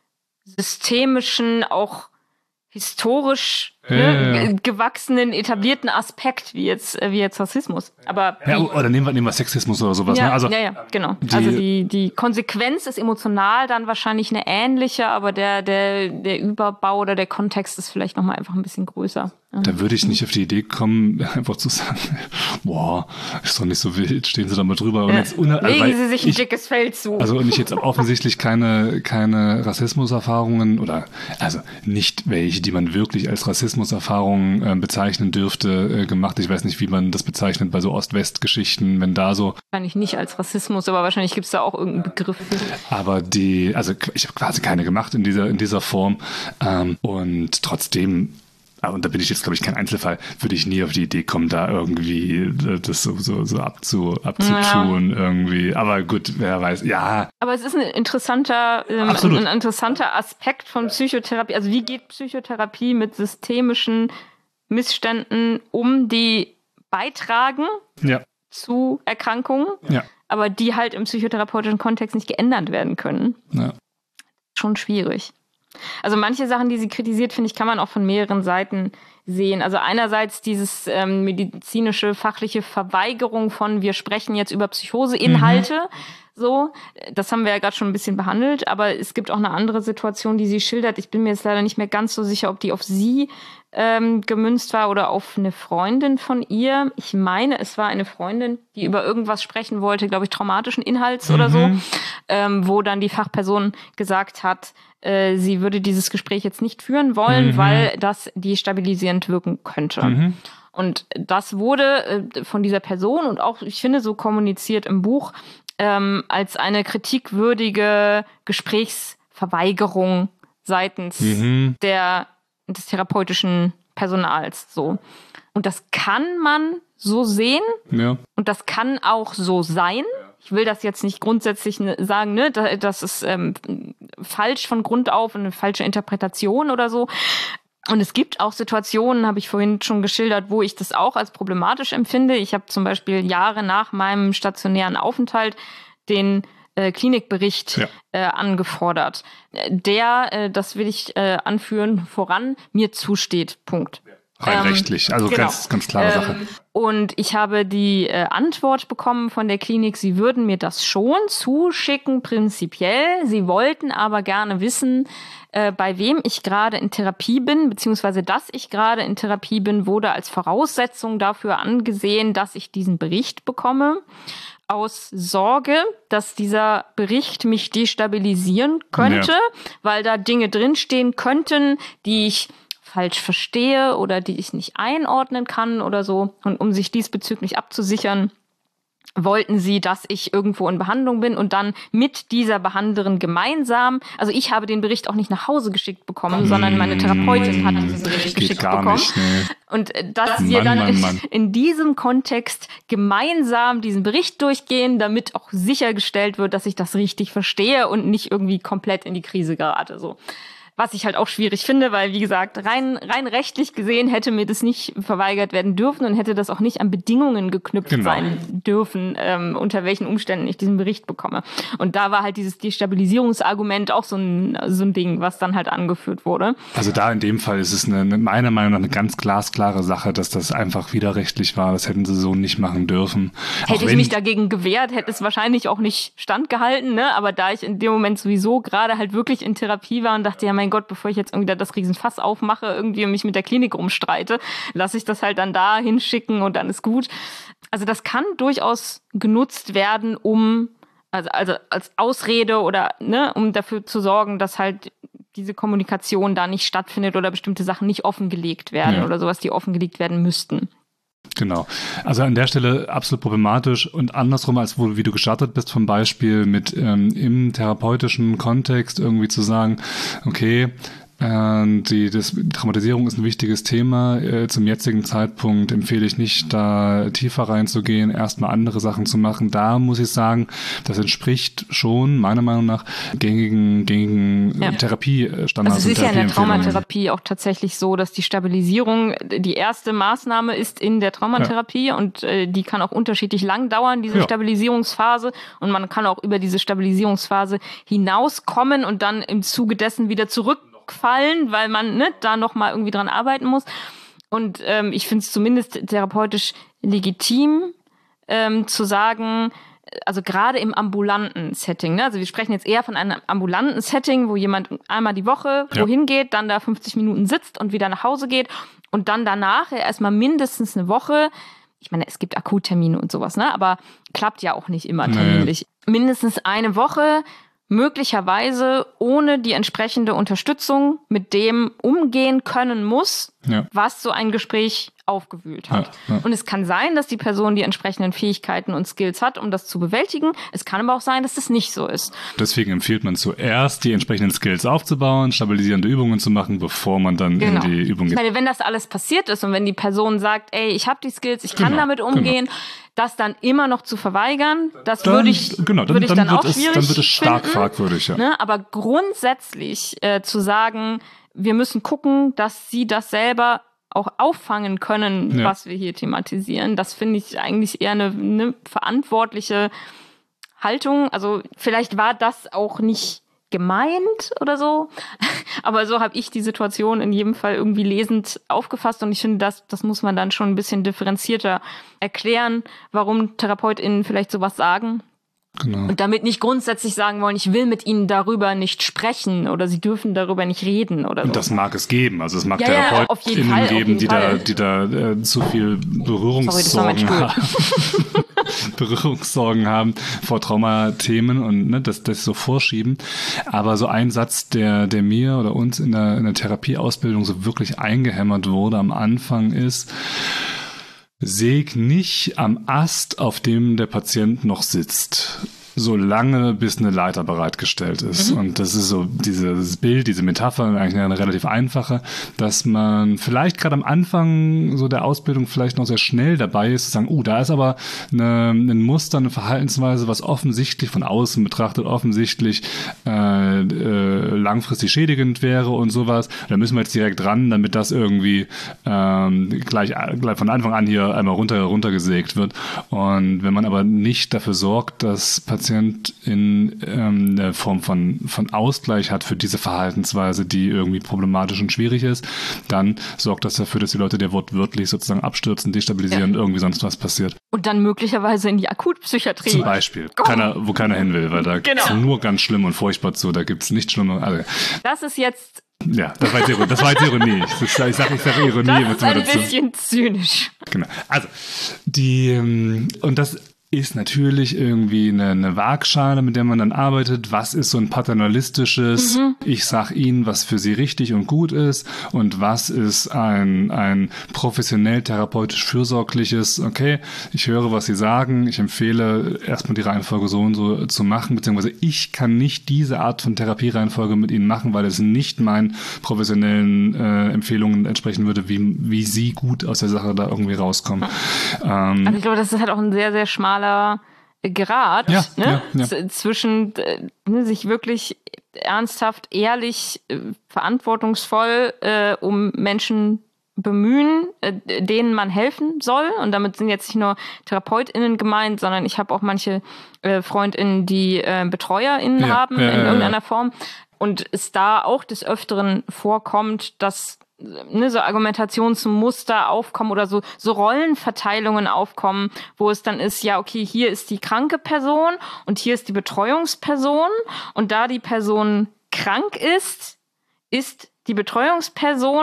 systemischen, auch historisch Ja, ne, ja, ja. gewachsenen, etablierten Aspekt wie jetzt, wie jetzt Rassismus. Aber ja, die, oder nehmen wir, nehmen wir Sexismus oder sowas. ja, Ne? Also, ja, ja, genau. die, also die, die Konsequenz ist emotional dann wahrscheinlich eine ähnliche, aber der, der, der Überbau oder der Kontext ist vielleicht nochmal einfach ein bisschen größer. Da würde ich nicht auf die Idee kommen, einfach zu sagen, boah, ist doch nicht so wild, stehen Sie da mal drüber. Und Ja. jetzt una- Legen also, Sie sich ein ich, dickes Fell zu. Also und ich jetzt offensichtlich keine, keine Rassismuserfahrungen oder also nicht welche, die man wirklich als Rassismuserfahrungen äh, bezeichnen dürfte, äh, gemacht. Ich weiß nicht, wie man das bezeichnet bei so Ost-West-Geschichten, wenn da so. Wahrscheinlich nicht als Rassismus, aber wahrscheinlich gibt es da auch irgendeinen Begriff. Aber die, also ich habe quasi keine gemacht in dieser, in dieser Form. Ähm, und trotzdem, und da bin ich jetzt, glaube ich, kein Einzelfall, würde ich nie auf die Idee kommen, da irgendwie das so, so, so abzu, abzutun ja. irgendwie. Aber gut, wer weiß, ja. Aber es ist ein interessanter, ähm, ein, ein interessanter Aspekt von Psychotherapie. Also wie geht Psychotherapie mit systemischen Missständen um, die beitragen ja. zu Erkrankungen, ja. aber die halt im psychotherapeutischen Kontext nicht geändert werden können. Ja. Schon schwierig. Also manche Sachen, die sie kritisiert, finde ich, kann man auch von mehreren Seiten sehen. Also einerseits dieses ähm, medizinische, fachliche Verweigerung von, wir sprechen jetzt über Psychoseinhalte. Mhm. So, das haben wir ja gerade schon ein bisschen behandelt, aber es gibt auch eine andere Situation, die sie schildert. Ich bin mir jetzt leider nicht mehr ganz so sicher, ob die auf sie ähm, gemünzt war oder auf eine Freundin von ihr. Ich meine, es war eine Freundin, die über irgendwas sprechen wollte, glaube ich, traumatischen Inhalts mhm. oder so, ähm, wo dann die Fachperson gesagt hat, äh, sie würde dieses Gespräch jetzt nicht führen wollen, mhm. weil das destabilisierend wirken könnte. Mhm. Und das wurde äh, von dieser Person und auch, ich finde, so kommuniziert im Buch, Ähm, als eine kritikwürdige Gesprächsverweigerung seitens mhm. der, des therapeutischen Personals. So. Und das kann man so sehen ja. und das kann auch so sein. Ich will das jetzt nicht grundsätzlich sagen, ne, das ist ähm, falsch von Grund auf, eine falsche Interpretation oder so. Und es gibt auch Situationen, habe ich vorhin schon geschildert, wo ich das auch als problematisch empfinde. Ich habe zum Beispiel Jahre nach meinem stationären Aufenthalt den äh, Klinikbericht ja. äh, angefordert, der, äh, das will ich äh, anführen, voran mir zusteht. Punkt. Rein ähm, rechtlich, also genau. ganz, ganz klare Sache. Ähm, und ich habe die äh, Antwort bekommen von der Klinik, sie würden mir das schon zuschicken, prinzipiell. Sie wollten aber gerne wissen, äh, bei wem ich gerade in Therapie bin, beziehungsweise dass ich gerade in Therapie bin, wurde als Voraussetzung dafür angesehen, dass ich diesen Bericht bekomme. Aus Sorge, dass dieser Bericht mich destabilisieren könnte, ja. weil da Dinge drinstehen könnten, die ich falsch verstehe oder die ich nicht einordnen kann oder so. Und um sich diesbezüglich abzusichern, wollten sie, dass ich irgendwo in Behandlung bin und dann mit dieser Behandlerin gemeinsam, also ich habe den Bericht auch nicht nach Hause geschickt bekommen, mmh, sondern meine Therapeutin hat diesen Bericht geschickt bekommen. Nicht, nee. Und dass Mann, wir dann Mann, Mann. in diesem Kontext gemeinsam diesen Bericht durchgehen, damit auch sichergestellt wird, dass ich das richtig verstehe und nicht irgendwie komplett in die Krise gerate, so. Was ich halt auch schwierig finde, weil, wie gesagt, rein rein rechtlich gesehen hätte mir das nicht verweigert werden dürfen und hätte das auch nicht an Bedingungen geknüpft genau. sein dürfen, ähm, unter welchen Umständen ich diesen Bericht bekomme. Und da war halt dieses Destabilisierungsargument auch so ein, so ein Ding, was dann halt angeführt wurde. Also da in dem Fall ist es eine, meiner Meinung nach eine ganz glasklare Sache, dass das einfach widerrechtlich war. Das hätten sie so nicht machen dürfen. Hätte auch ich mich dagegen gewehrt, hätte es wahrscheinlich auch nicht standgehalten, ne? Aber da ich in dem Moment sowieso gerade halt wirklich in Therapie war und dachte, ja, mein Gott, bevor ich jetzt irgendwie das Riesenfass aufmache, irgendwie mich mit der Klinik rumstreite, lasse ich das halt dann da hinschicken und dann ist gut. Also das kann durchaus genutzt werden, um Also, also als Ausrede oder, ne, um dafür zu sorgen, dass halt diese Kommunikation da nicht stattfindet oder bestimmte Sachen nicht offengelegt werden ja. oder sowas, die offengelegt werden müssten. Genau. Also an der Stelle absolut problematisch und andersrum, als wo, wie du gestartet bist vom Beispiel mit ähm, im therapeutischen Kontext irgendwie zu sagen, okay, äh, die das, Traumatisierung ist ein wichtiges Thema. Äh, zum jetzigen Zeitpunkt empfehle ich nicht, da tiefer reinzugehen, erstmal andere Sachen zu machen. Da muss ich sagen, das entspricht schon meiner Meinung nach gängigen, gängigen ja. Therapiestandards. Also es ist ja in der Traumatherapie auch tatsächlich so, dass die Stabilisierung die erste Maßnahme ist in der Traumatherapie ja. und äh, die kann auch unterschiedlich lang dauern, diese ja. Stabilisierungsphase, und man kann auch über diese Stabilisierungsphase hinauskommen und dann im Zuge dessen wieder zurück fallen, weil man ne, da nochmal irgendwie dran arbeiten muss. Und ähm, ich finde es zumindest therapeutisch legitim, ähm, zu sagen, also gerade im ambulanten Setting, ne? Also wir sprechen jetzt eher von einem ambulanten Setting, wo jemand einmal die Woche ja. wohin geht, dann da fünfzig Minuten sitzt und wieder nach Hause geht und dann danach erstmal mindestens eine Woche, ich meine, es gibt Akuttermine und sowas, ne? Aber klappt ja auch nicht immer terminlich. Nee. Mindestens eine Woche möglicherweise ohne die entsprechende Unterstützung mit dem umgehen können muss, ja. was so ein Gespräch aufgewühlt hat. Ja, ja. Und es kann sein, dass die Person die entsprechenden Fähigkeiten und Skills hat, um das zu bewältigen. Es kann aber auch sein, dass das nicht so ist. Deswegen empfiehlt man zuerst, die entsprechenden Skills aufzubauen, stabilisierende Übungen zu machen, bevor man dann genau. in die Übung geht. Ich meine, wenn das alles passiert ist und wenn die Person sagt, ey, ich habe die Skills, ich kann genau, damit umgehen, genau. das das dann immer noch zu verweigern, das dann, würde ich, genau, dann, würd ich dann, dann auch es, schwierig Dann wird es stark finden, fragwürdig, ja. Ne? Aber grundsätzlich äh, zu sagen, wir müssen gucken, dass sie das selber auch auffangen können, ja. was wir hier thematisieren. Das finde ich eigentlich eher eine, eine verantwortliche Haltung. Also vielleicht war das auch nicht gemeint oder so, aber so habe ich die Situation in jedem Fall irgendwie lesend aufgefasst und ich finde, das, das muss man dann schon ein bisschen differenzierter erklären, warum TherapeutInnen vielleicht sowas sagen. Genau. Und damit nicht grundsätzlich sagen wollen, ich will mit ihnen darüber nicht sprechen oder sie dürfen darüber nicht reden oder so. Und das mag es geben. Also es mag ja, TherapeutInnen ja, geben, die da, die da äh, zu viel Berührungssorgen Sorry, haben. Berührungssorgen haben vor Traumathemen und ne, das, das so vorschieben. Aber so ein Satz, der, der mir oder uns in der, in der Therapieausbildung so wirklich eingehämmert wurde am Anfang ist: Säg nicht am Ast, auf dem der Patient noch sitzt, solange bis eine Leiter bereitgestellt ist. Mhm. Und das ist so dieses Bild, diese Metapher, eigentlich eine relativ einfache, dass man vielleicht gerade am Anfang so der Ausbildung vielleicht noch sehr schnell dabei ist, zu sagen, oh, da ist aber eine, ein Muster, eine Verhaltensweise, was offensichtlich von außen betrachtet, offensichtlich äh, äh, langfristig schädigend wäre und sowas. Da müssen wir jetzt direkt ran, damit das irgendwie ähm, gleich, gleich von Anfang an hier einmal runter runtergesägt wird. Und wenn man aber nicht dafür sorgt, dass Patienten in ähm, der Form von, von Ausgleich hat für diese Verhaltensweise, die irgendwie problematisch und schwierig ist, dann sorgt das dafür, dass die Leute der wortwörtlich sozusagen abstürzen, destabilisieren, ja. irgendwie sonst was passiert. Und dann möglicherweise in die Akutpsychiatrie. Zum Beispiel, keiner, wo keiner hin will, weil da genau. ist nur ganz schlimm und furchtbar zu, da gibt's nichts Schlimmer. Also, das ist jetzt... Ja, das war jetzt Ironie. Das war jetzt Ironie. Ich sage ich sag, ich sag Ironie. Das ist ein dazu. bisschen zynisch. Genau. Also, die, und das ist natürlich irgendwie eine, eine Waagschale, mit der man dann arbeitet. Was ist so ein paternalistisches, mhm. ich sag Ihnen, was für Sie richtig und gut ist, und was ist ein, ein professionell therapeutisch fürsorgliches, okay, ich höre, was Sie sagen, ich empfehle erstmal die Reihenfolge so und so zu machen, beziehungsweise ich kann nicht diese Art von Therapiereihenfolge mit Ihnen machen, weil es nicht meinen professionellen äh, Empfehlungen entsprechen würde, wie, wie Sie gut aus der Sache da irgendwie rauskommen. Mhm. Ähm, also ich glaube, das ist halt auch ein sehr, sehr schmaler Grad, ja, ne? ja, ja. Z- zwischen ne, sich wirklich ernsthaft, ehrlich, äh, verantwortungsvoll äh, um Menschen bemühen, äh, denen man helfen soll. Und damit sind jetzt nicht nur TherapeutInnen gemeint, sondern ich habe auch manche äh, FreundInnen, die äh, BetreuerInnen ja, haben ja, in ja, irgendeiner ja. Form. Und es da auch des Öfteren vorkommt, dass ne, so Argumentationsmuster aufkommen oder so, so Rollenverteilungen aufkommen, wo es dann ist, ja, okay, hier ist die kranke Person und hier ist die Betreuungsperson, und da die Person krank ist, ist die Betreuungsperson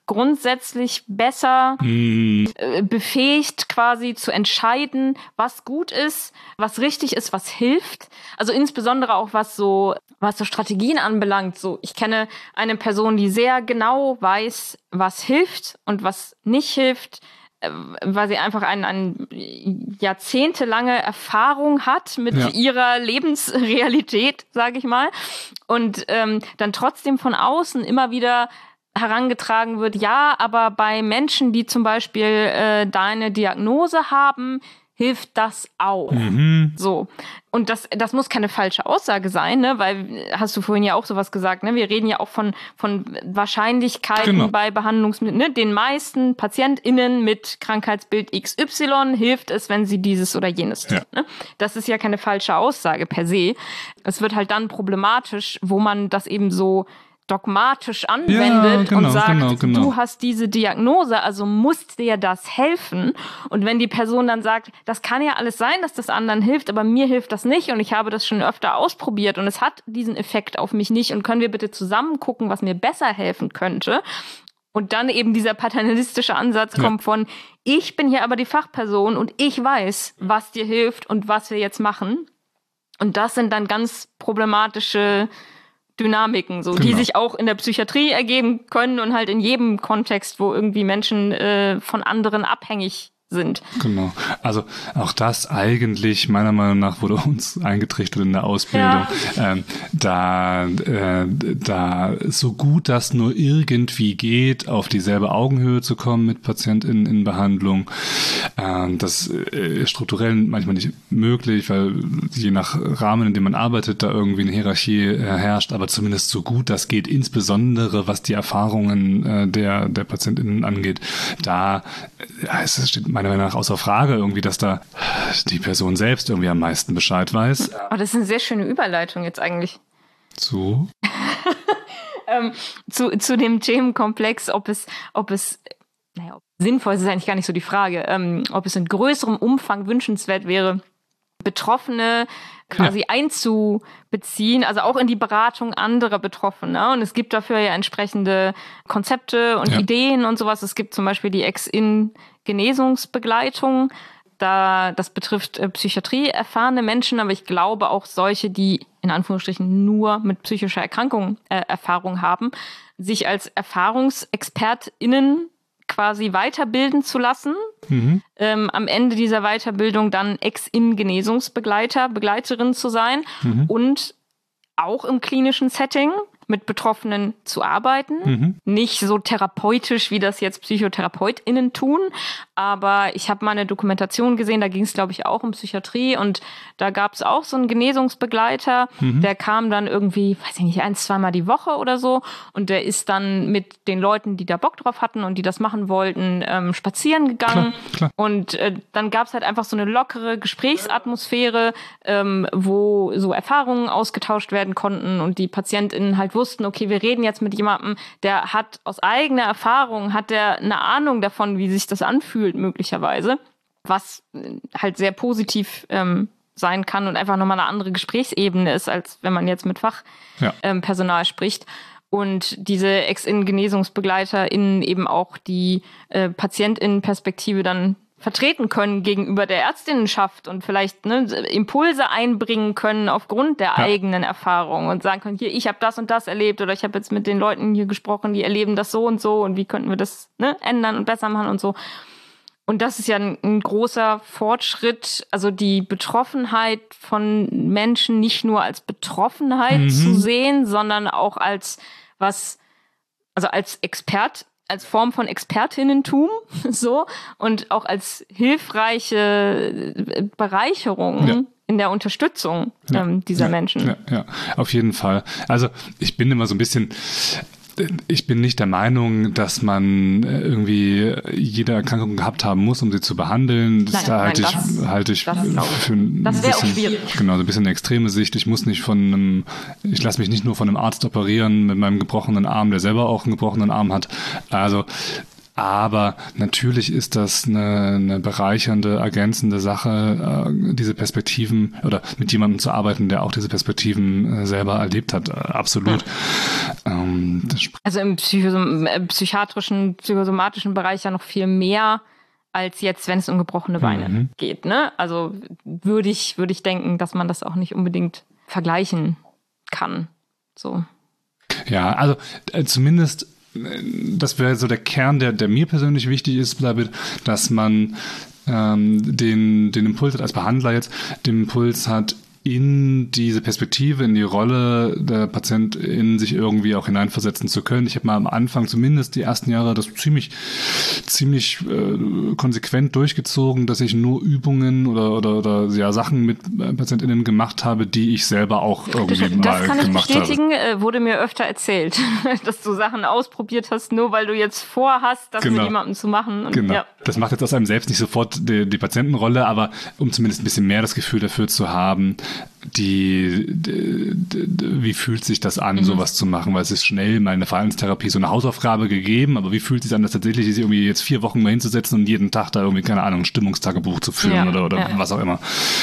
grundsätzlich besser mm. äh, befähigt, quasi zu entscheiden, was gut ist, was richtig ist, was hilft. Also insbesondere auch was so, was so Strategien anbelangt. So, ich kenne eine Person, die sehr genau weiß, was hilft und was nicht hilft, weil sie einfach eine ein jahrzehntelange Erfahrung hat mit ja. ihrer Lebensrealität, sage ich mal, und ähm, dann trotzdem von außen immer wieder herangetragen wird, ja, aber bei Menschen, die zum Beispiel äh, deine Diagnose haben, hilft das auch. Mhm. So. Und das, das muss keine falsche Aussage sein, ne? Weil, hast du vorhin ja auch sowas gesagt, ne? Wir reden ja auch von, von Wahrscheinlichkeiten genau. bei Behandlungsmitteln, ne? Den meisten PatientInnen mit Krankheitsbild X Y hilft es, wenn sie dieses oder jenes tun, ja. ne? Das ist ja keine falsche Aussage per se. Es wird halt dann problematisch, wo man das eben so dogmatisch anwendet ja, genau, und sagt, genau, genau. du hast diese Diagnose, also muss dir das helfen. Und wenn die Person dann sagt, das kann ja alles sein, dass das anderen hilft, aber mir hilft das nicht und ich habe das schon öfter ausprobiert und es hat diesen Effekt auf mich nicht und können wir bitte zusammen gucken, was mir besser helfen könnte. Und dann eben dieser paternalistische Ansatz kommt ja. von, ich bin hier aber die Fachperson und ich weiß, was dir hilft und was wir jetzt machen. Und das sind dann ganz problematische Dynamiken, so, genau. die sich auch in der Psychiatrie ergeben können und halt in jedem Kontext, wo irgendwie Menschen äh, von anderen abhängig sind. Genau. Also auch das eigentlich, meiner Meinung nach, wurde uns eingetrichtert in der Ausbildung. Ja. Ähm, da, äh, da so gut das nur irgendwie geht, auf dieselbe Augenhöhe zu kommen mit PatientInnen in Behandlung. Ähm, das ist strukturell manchmal nicht möglich, weil je nach Rahmen, in dem man arbeitet, da irgendwie eine Hierarchie äh, herrscht, aber zumindest so gut das geht, insbesondere was die Erfahrungen äh, der, der PatientInnen angeht. Da äh, es steht meiner Meinung nach außer Frage irgendwie, dass da die Person selbst irgendwie am meisten Bescheid weiß. Oh, das ist eine sehr schöne Überleitung jetzt eigentlich. Zu? ähm, zu, zu dem Themenkomplex, ob es, ob es, naja, ob sinnvoll ist, ist eigentlich gar nicht so die Frage, ähm, ob es in größerem Umfang wünschenswert wäre, Betroffene quasi ja. einzubeziehen, also auch in die Beratung anderer Betroffener. Und es gibt dafür ja entsprechende Konzepte und ja. Ideen und sowas. Es gibt zum Beispiel die Ex-In-Genesungsbegleitung. Da, das betrifft äh, Psychiatrie erfahrene Menschen, aber ich glaube auch solche, die in Anführungsstrichen nur mit psychischer Erkrankung äh, Erfahrung haben, sich als ErfahrungsexpertInnen quasi weiterbilden zu lassen. Mhm. Ähm, am Ende dieser Weiterbildung dann Ex-In-Genesungsbegleiter, Begleiterin zu sein mhm. und auch im klinischen Setting mit Betroffenen zu arbeiten. Mhm. Nicht so therapeutisch, wie das jetzt PsychotherapeutInnen tun, aber ich habe mal eine Dokumentation gesehen, da ging es, glaube ich, auch um Psychiatrie und da gab es auch so einen Genesungsbegleiter, mhm. der kam dann irgendwie, weiß ich nicht, ein, zweimal die Woche oder so und der ist dann mit den Leuten, die da Bock drauf hatten und die das machen wollten, ähm, spazieren gegangen. Klar, klar. Und äh, dann gab es halt einfach so eine lockere Gesprächsatmosphäre, ähm, wo so Erfahrungen ausgetauscht werden konnten und die PatientInnen halt wussten, okay, wir reden jetzt mit jemandem, der hat aus eigener Erfahrung, hat der eine Ahnung davon, wie sich das anfühlt, möglicherweise, was halt sehr positiv ähm, sein kann und einfach nochmal eine andere Gesprächsebene ist, als wenn man jetzt mit Fachpersonal ja. ähm, spricht. Und diese Ex-In-GenesungsbegleiterInnen eben auch die äh, PatientInnen-Perspektive dann vertreten können gegenüber der Ärztinnenschaft und vielleicht ne, Impulse einbringen können aufgrund der ja. eigenen Erfahrung und sagen können, hier, ich habe das und das erlebt oder ich habe jetzt mit den Leuten hier gesprochen, die erleben das so und so und wie könnten wir das ne, ändern und besser machen und so. Und das ist ja ein, ein großer Fortschritt, also die Betroffenheit von Menschen nicht nur als Betroffenheit mhm. zu sehen, sondern auch als was, also als Expert, als Form von Expertinnentum, so, und auch als hilfreiche Bereicherung ja. in der Unterstützung ja. ähm, dieser ja. Menschen. Ja, ja, auf jeden Fall. Also ich bin immer so ein bisschen, ich bin nicht der Meinung, dass man irgendwie jede Erkrankung gehabt haben muss, um sie zu behandeln. Das, nein, da halte ich, das, halte ich das für ein das bisschen, auch schwierig. Genau, so ein bisschen eine extreme Sicht. Ich muss nicht von einem, ich lasse mich nicht nur von einem Arzt operieren mit meinem gebrochenen Arm, der selber auch einen gebrochenen Arm hat. Also, aber natürlich ist das eine, eine bereichernde, ergänzende Sache, äh, diese Perspektiven oder mit jemandem zu arbeiten, der auch diese Perspektiven äh, selber erlebt hat. Äh, absolut. Ja. Ähm, Ähm, also im, Psychosom- im psychiatrischen, psychosomatischen Bereich ja noch viel mehr als jetzt, wenn es um gebrochene Beine mhm. geht. Ne? Also würde ich, würde ich denken, dass man das auch nicht unbedingt vergleichen kann. So. Ja, also äh, zumindest, äh, das wäre so der Kern, der, der mir persönlich wichtig ist, David, dass man ähm, den, den Impuls hat, als Behandler jetzt, den Impuls hat, in diese Perspektive, in die Rolle der Patientin sich irgendwie auch hineinversetzen zu können. Ich habe mal am Anfang, zumindest die ersten Jahre, das ziemlich ziemlich äh, konsequent durchgezogen, dass ich nur Übungen oder oder, oder ja, Sachen mit PatientInnen gemacht habe, die ich selber auch irgendwie das, mal das kann gemacht ich bestätigen, habe. Äh, wurde mir öfter erzählt, dass du Sachen ausprobiert hast, nur weil du jetzt vorhast, das genau. mit jemandem zu machen. Und, genau. Ja. Das macht jetzt aus einem selbst nicht sofort die, die Patientenrolle, aber um zumindest ein bisschen mehr das Gefühl dafür zu haben, die, die, die wie fühlt sich das an, mhm. sowas zu machen, weil es ist schnell mal in der Verhaltenstherapie so eine Hausaufgabe gegeben, aber wie fühlt es sich an, das tatsächlich sich irgendwie jetzt vier Wochen mal hinzusetzen und jeden Tag da irgendwie, keine Ahnung, ein Stimmungstagebuch zu führen ja, oder, oder ja. was auch immer.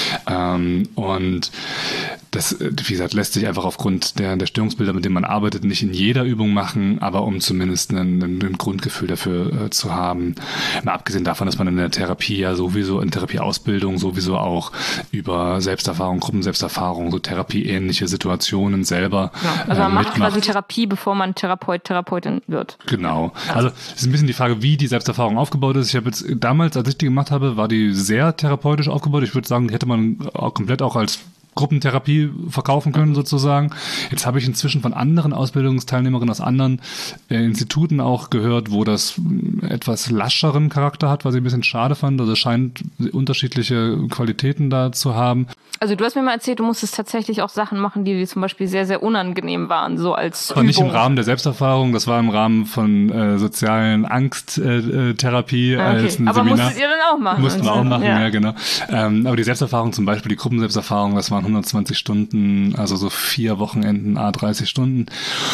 Ähm, und das, wie gesagt, lässt sich einfach aufgrund der, der Störungsbilder, mit denen man arbeitet, nicht in jeder Übung machen, aber um zumindest ein, ein Grundgefühl dafür äh, zu haben. Mal abgesehen davon, dass man in der Therapie ja sowieso, in Therapieausbildung sowieso auch über Selbsterfahrung, Gruppenselbsterfahrung, so therapieähnliche Situationen selber ja, also man äh, macht quasi Therapie, bevor man Therapeut, Therapeutin wird. Genau. Also es ist ein bisschen die Frage, wie die Selbsterfahrung aufgebaut ist. Ich habe jetzt damals, als ich die gemacht habe, war die sehr therapeutisch aufgebaut. Ich würde sagen, die hätte man auch komplett auch als Gruppentherapie verkaufen können sozusagen. Jetzt habe ich inzwischen von anderen Ausbildungsteilnehmerinnen aus anderen äh, Instituten auch gehört, wo das etwas lascheren Charakter hat, was ich ein bisschen schade fand. Also es scheint unterschiedliche Qualitäten da zu haben. Also du hast mir mal erzählt, du musstest tatsächlich auch Sachen machen, die dir zum Beispiel sehr, sehr unangenehm waren, so als Das war Übung. Nicht im Rahmen der Selbsterfahrung, das war im Rahmen von äh, sozialen Angsttherapie äh, ah, okay. als ein aber Seminar. musstet ihr dann auch machen? Mussten wir auch machen, ja, ja genau. Ähm, aber die Selbsterfahrung zum Beispiel, die Gruppenselbsterfahrung, das waren hundertzwanzig Stunden, also so vier Wochenenden, à dreißig Stunden.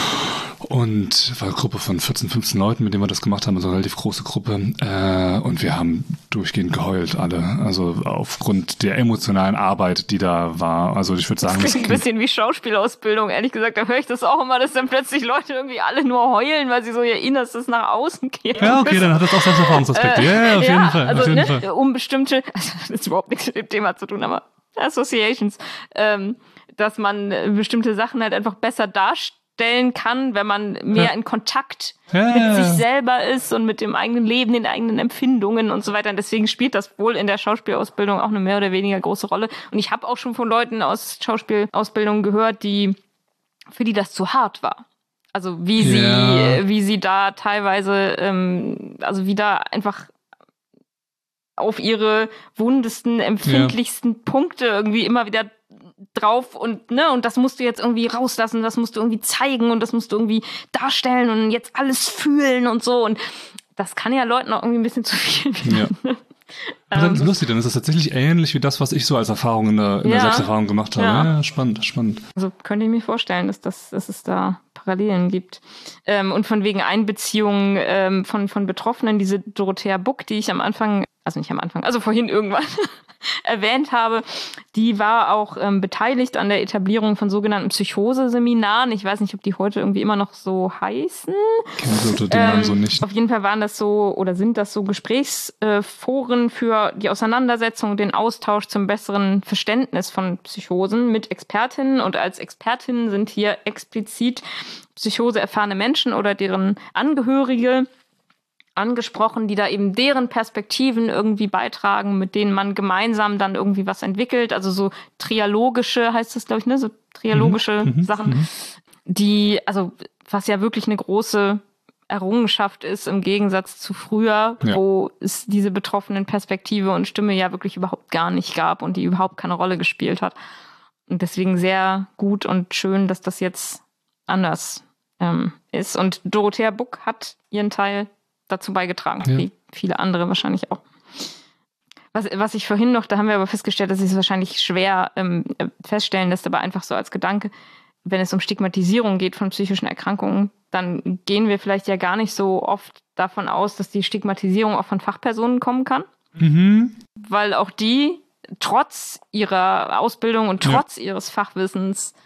Und war eine Gruppe von vierzehn, fünfzehn Leuten, mit denen wir das gemacht haben, also eine relativ große Gruppe. Äh, und wir haben durchgehend geheult, alle. Also aufgrund der emotionalen Arbeit, die da war. Also ich würde sagen, das klingt ein bisschen wie Schauspielausbildung. Ehrlich gesagt, da höre ich das auch immer, dass dann plötzlich Leute irgendwie alle nur heulen, weil sie so ihr Innerstes nach außen gehen. Ja, okay, dann hat das auch Selbsterfahrungsaspekte. Äh, ja, ja, auf ja, jeden Fall. Also, auf jeden ne, Fall. Um bestimmte, also das ist überhaupt nichts mit dem Thema zu tun, aber Associations, ähm, dass man bestimmte Sachen halt einfach besser darstellen kann, wenn man mehr ja. in Kontakt ja. mit sich selber ist und mit dem eigenen Leben, den eigenen Empfindungen und so weiter. Und deswegen spielt das wohl in der Schauspielausbildung auch eine mehr oder weniger große Rolle. Und ich habe auch schon von Leuten aus Schauspielausbildung gehört, die für die das zu hart war. Also wie sie, ja. wie sie da teilweise, ähm, also wie da einfach auf ihre wundesten, empfindlichsten ja. Punkte irgendwie immer wieder drauf und ne und das musst du jetzt irgendwie rauslassen, das musst du irgendwie zeigen und das musst du irgendwie darstellen und jetzt alles fühlen und so und das kann ja Leuten auch irgendwie ein bisschen zu viel werden. Ja. Das ist lustig, dann ist das tatsächlich ähnlich wie das, was ich so als Erfahrung in der, in ja. der Selbsterfahrung gemacht habe. Ja. ja, spannend, spannend. Also könnte ich mir vorstellen, dass, das, dass es da Parallelen gibt. Ähm, und von wegen Einbeziehung ähm, von, von Betroffenen, diese Dorothea Buck, die ich am Anfang, also nicht am Anfang, also vorhin irgendwann erwähnt habe, die war auch ähm, beteiligt an der Etablierung von sogenannten Psychoseseminaren. Ich weiß nicht, ob die heute irgendwie immer noch so heißen. Kennen Sie unter dem Namen so nicht. Auf jeden Fall waren das so oder sind das so Gesprächsforen für die Auseinandersetzung, den Austausch zum besseren Verständnis von Psychosen mit Expertinnen. Und als Expertinnen sind hier explizit psychoseerfahrene Menschen oder deren Angehörige angesprochen, die da eben deren Perspektiven irgendwie beitragen, mit denen man gemeinsam dann irgendwie was entwickelt. Also so trialogische, heißt das, glaube ich, ne? So trialogische mhm, Sachen, mhm. die, also was ja wirklich eine große Errungenschaft ist im Gegensatz zu früher, ja. wo es diese betroffenen Perspektive und Stimme ja wirklich überhaupt gar nicht gab und die überhaupt keine Rolle gespielt hat. Und deswegen sehr gut und schön, dass das jetzt anders ähm, ist. Und Dorothea Buck hat ihren Teil dazu beigetragen, ja. wie viele andere wahrscheinlich auch. Was, was ich vorhin noch, da haben wir aber festgestellt, dass es wahrscheinlich schwer ähm, feststellen lässt, aber einfach so als Gedanke, wenn es um Stigmatisierung geht von psychischen Erkrankungen, dann gehen wir vielleicht ja gar nicht so oft davon aus, dass die Stigmatisierung auch von Fachpersonen kommen kann. Mhm. Weil auch die trotz ihrer Ausbildung und trotz ja. ihres Fachwissens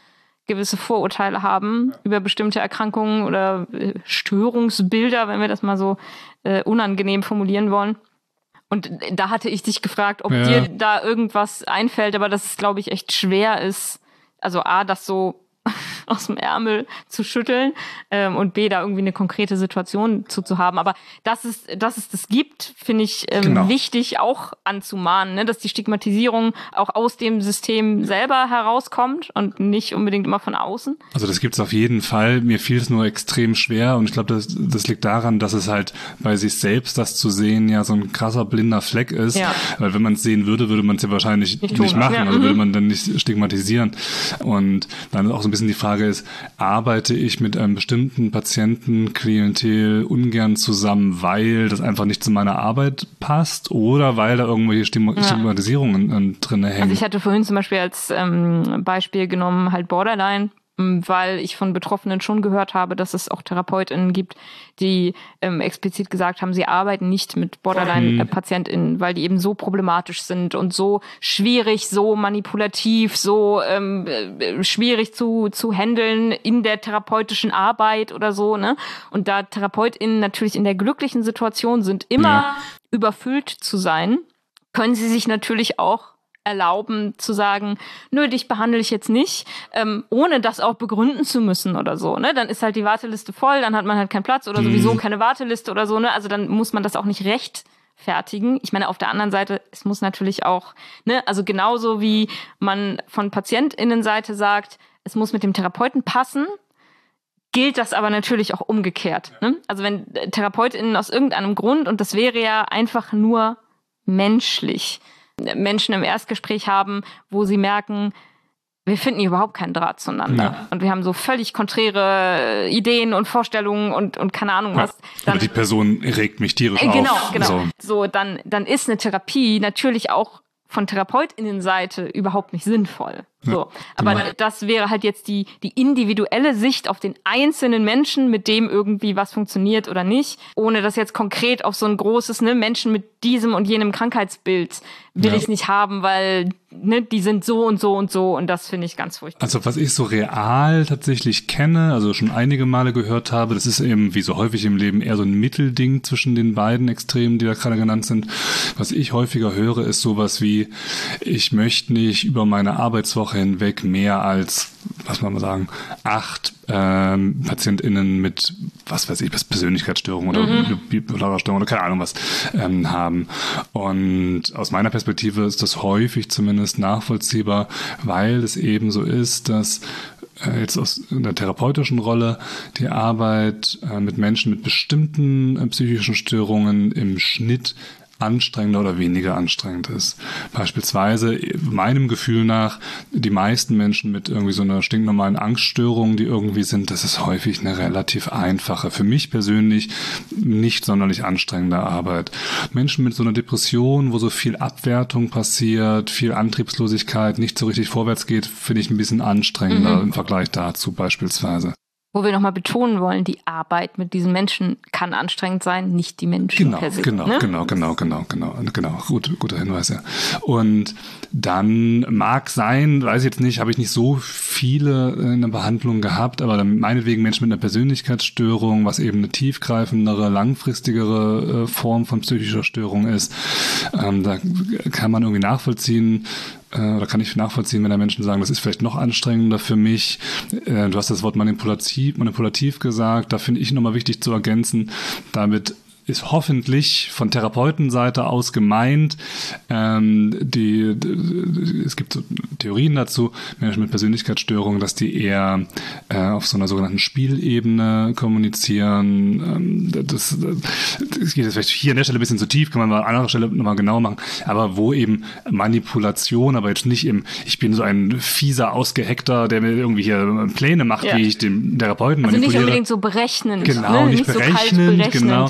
gewisse Vorurteile haben über bestimmte Erkrankungen oder äh, Störungsbilder, wenn wir das mal so äh, unangenehm formulieren wollen. Und da hatte ich dich gefragt, ob ja. dir da irgendwas einfällt, aber dass es, glaube ich, echt schwer ist, also A, das so aus dem Ärmel zu schütteln ähm, und B, da irgendwie eine konkrete Situation zu, zu haben. Aber dass es, dass es das gibt, finde ich ähm, genau. wichtig auch anzumahnen, ne? Dass die Stigmatisierung auch aus dem System selber herauskommt und nicht unbedingt immer von außen. Also das gibt es auf jeden Fall. Mir fiel es nur extrem schwer und ich glaube, das, das liegt daran, dass es halt bei sich selbst das zu sehen ja so ein krasser blinder Fleck ist. Ja. Weil wenn man es sehen würde, würde man es ja wahrscheinlich nicht, nicht machen. Ja. Also würde man dann nicht stigmatisieren. Und dann ist auch so ein bisschen die Frage ist, arbeite ich mit einem bestimmten Patientenklientel ungern zusammen, weil das einfach nicht zu meiner Arbeit passt oder weil da irgendwelche Stigma- ja. Stigmatisierungen äh, drin hängen? Also ich hatte vorhin zum Beispiel als ähm, Beispiel genommen halt Borderline, weil ich von Betroffenen schon gehört habe, dass es auch TherapeutInnen gibt, die ähm, explizit gesagt haben, sie arbeiten nicht mit Borderline-PatientInnen, weil die eben so problematisch sind und so schwierig, so manipulativ, so ähm, äh, schwierig zu zu handeln in der therapeutischen Arbeit oder so, ne? Und da TherapeutInnen natürlich in der glücklichen Situation sind, immer ja. überfüllt zu sein, können sie sich natürlich auch erlauben zu sagen, nö, dich behandle ich jetzt nicht, ähm, ohne das auch begründen zu müssen oder so, ne? Dann ist halt die Warteliste voll, dann hat man halt keinen Platz oder mhm. sowieso keine Warteliste oder so, ne? Also dann muss man das auch nicht rechtfertigen. Ich meine, auf der anderen Seite, es muss natürlich auch, ne? Also genauso wie man von PatientInnenseite sagt, es muss mit dem Therapeuten passen, gilt das aber natürlich auch umgekehrt, ne? Also wenn TherapeutInnen aus irgendeinem Grund, und das wäre ja einfach nur menschlich, Menschen im Erstgespräch haben, wo sie merken, wir finden überhaupt keinen Draht zueinander. Ja. Und wir haben so völlig konträre Ideen und Vorstellungen und, und keine Ahnung was. Ja. Dann, oder die Person regt mich tierisch äh, genau, auf. Genau, genau. So. so, dann, dann ist eine Therapie natürlich auch von TherapeutInnenseite überhaupt nicht sinnvoll. So. Ja, aber genau. Das wäre halt jetzt die, die individuelle Sicht auf den einzelnen Menschen, mit dem irgendwie was funktioniert oder nicht, ohne das jetzt konkret auf so ein großes, ne, Menschen mit diesem und jenem Krankheitsbild will ja. ich nicht haben, weil, ne, die sind so und so und so und das finde ich ganz furchtbar. Also was ich so real tatsächlich kenne, also schon einige Male gehört habe, das ist eben wie so häufig im Leben eher so ein Mittelding zwischen den beiden Extremen, die da gerade genannt sind. Was ich häufiger höre, ist sowas wie, ich möchte nicht über meine Arbeitswoche hinweg mehr als, was man mal sagen, acht ähm, PatientInnen mit, was weiß ich, Persönlichkeitsstörung oder mhm. bipolarer Störung oder keine Ahnung was ähm, haben. Und aus meiner Perspektive ist das häufig zumindest nachvollziehbar, weil es eben so ist, dass äh, jetzt aus der therapeutischen Rolle die Arbeit äh, mit Menschen mit bestimmten äh, psychischen Störungen im Schnitt anstrengender oder weniger anstrengend ist. Beispielsweise meinem Gefühl nach, die meisten Menschen mit irgendwie so einer stinknormalen Angststörung, die irgendwie sind, das ist häufig eine relativ einfache, für mich persönlich nicht sonderlich anstrengende Arbeit. Menschen mit so einer Depression, wo so viel Abwertung passiert, viel Antriebslosigkeit, nicht so richtig vorwärts geht, finde ich ein bisschen anstrengender mhm. im Vergleich dazu beispielsweise. Wo wir nochmal betonen wollen, die Arbeit mit diesen Menschen kann anstrengend sein, nicht die Menschen genau, per se. Genau, ne? genau, genau, genau, genau, genau, gut, guter Hinweis, ja. Und dann mag sein, weiß ich jetzt nicht, habe ich nicht so viele in der Behandlung gehabt, aber dann meinetwegen Menschen mit einer Persönlichkeitsstörung, was eben eine tiefgreifendere, langfristigere Form von psychischer Störung ist, ähm, da kann man irgendwie nachvollziehen, oder kann ich nachvollziehen, wenn da Menschen sagen, das ist vielleicht noch anstrengender für mich. Du hast das Wort manipulativ, manipulativ gesagt. Da finde ich nochmal wichtig zu ergänzen, damit ist hoffentlich von Therapeutenseite aus gemeint, ähm, die, die es gibt so Theorien dazu, Menschen mit Persönlichkeitsstörungen, dass die eher äh, auf so einer sogenannten Spielebene kommunizieren. Ähm, das, das geht jetzt vielleicht hier an der Stelle ein bisschen zu tief, kann man mal an anderer Stelle nochmal genau machen, aber wo eben Manipulation, aber jetzt nicht im, ich bin so ein fieser Ausgehackter, der mir irgendwie hier Pläne macht, ja. wie ich den Therapeuten also manipuliere. Also nicht unbedingt so berechnend. Genau, ne? nicht, nicht berechnend, so kalt berechnend, genau, ja. sondern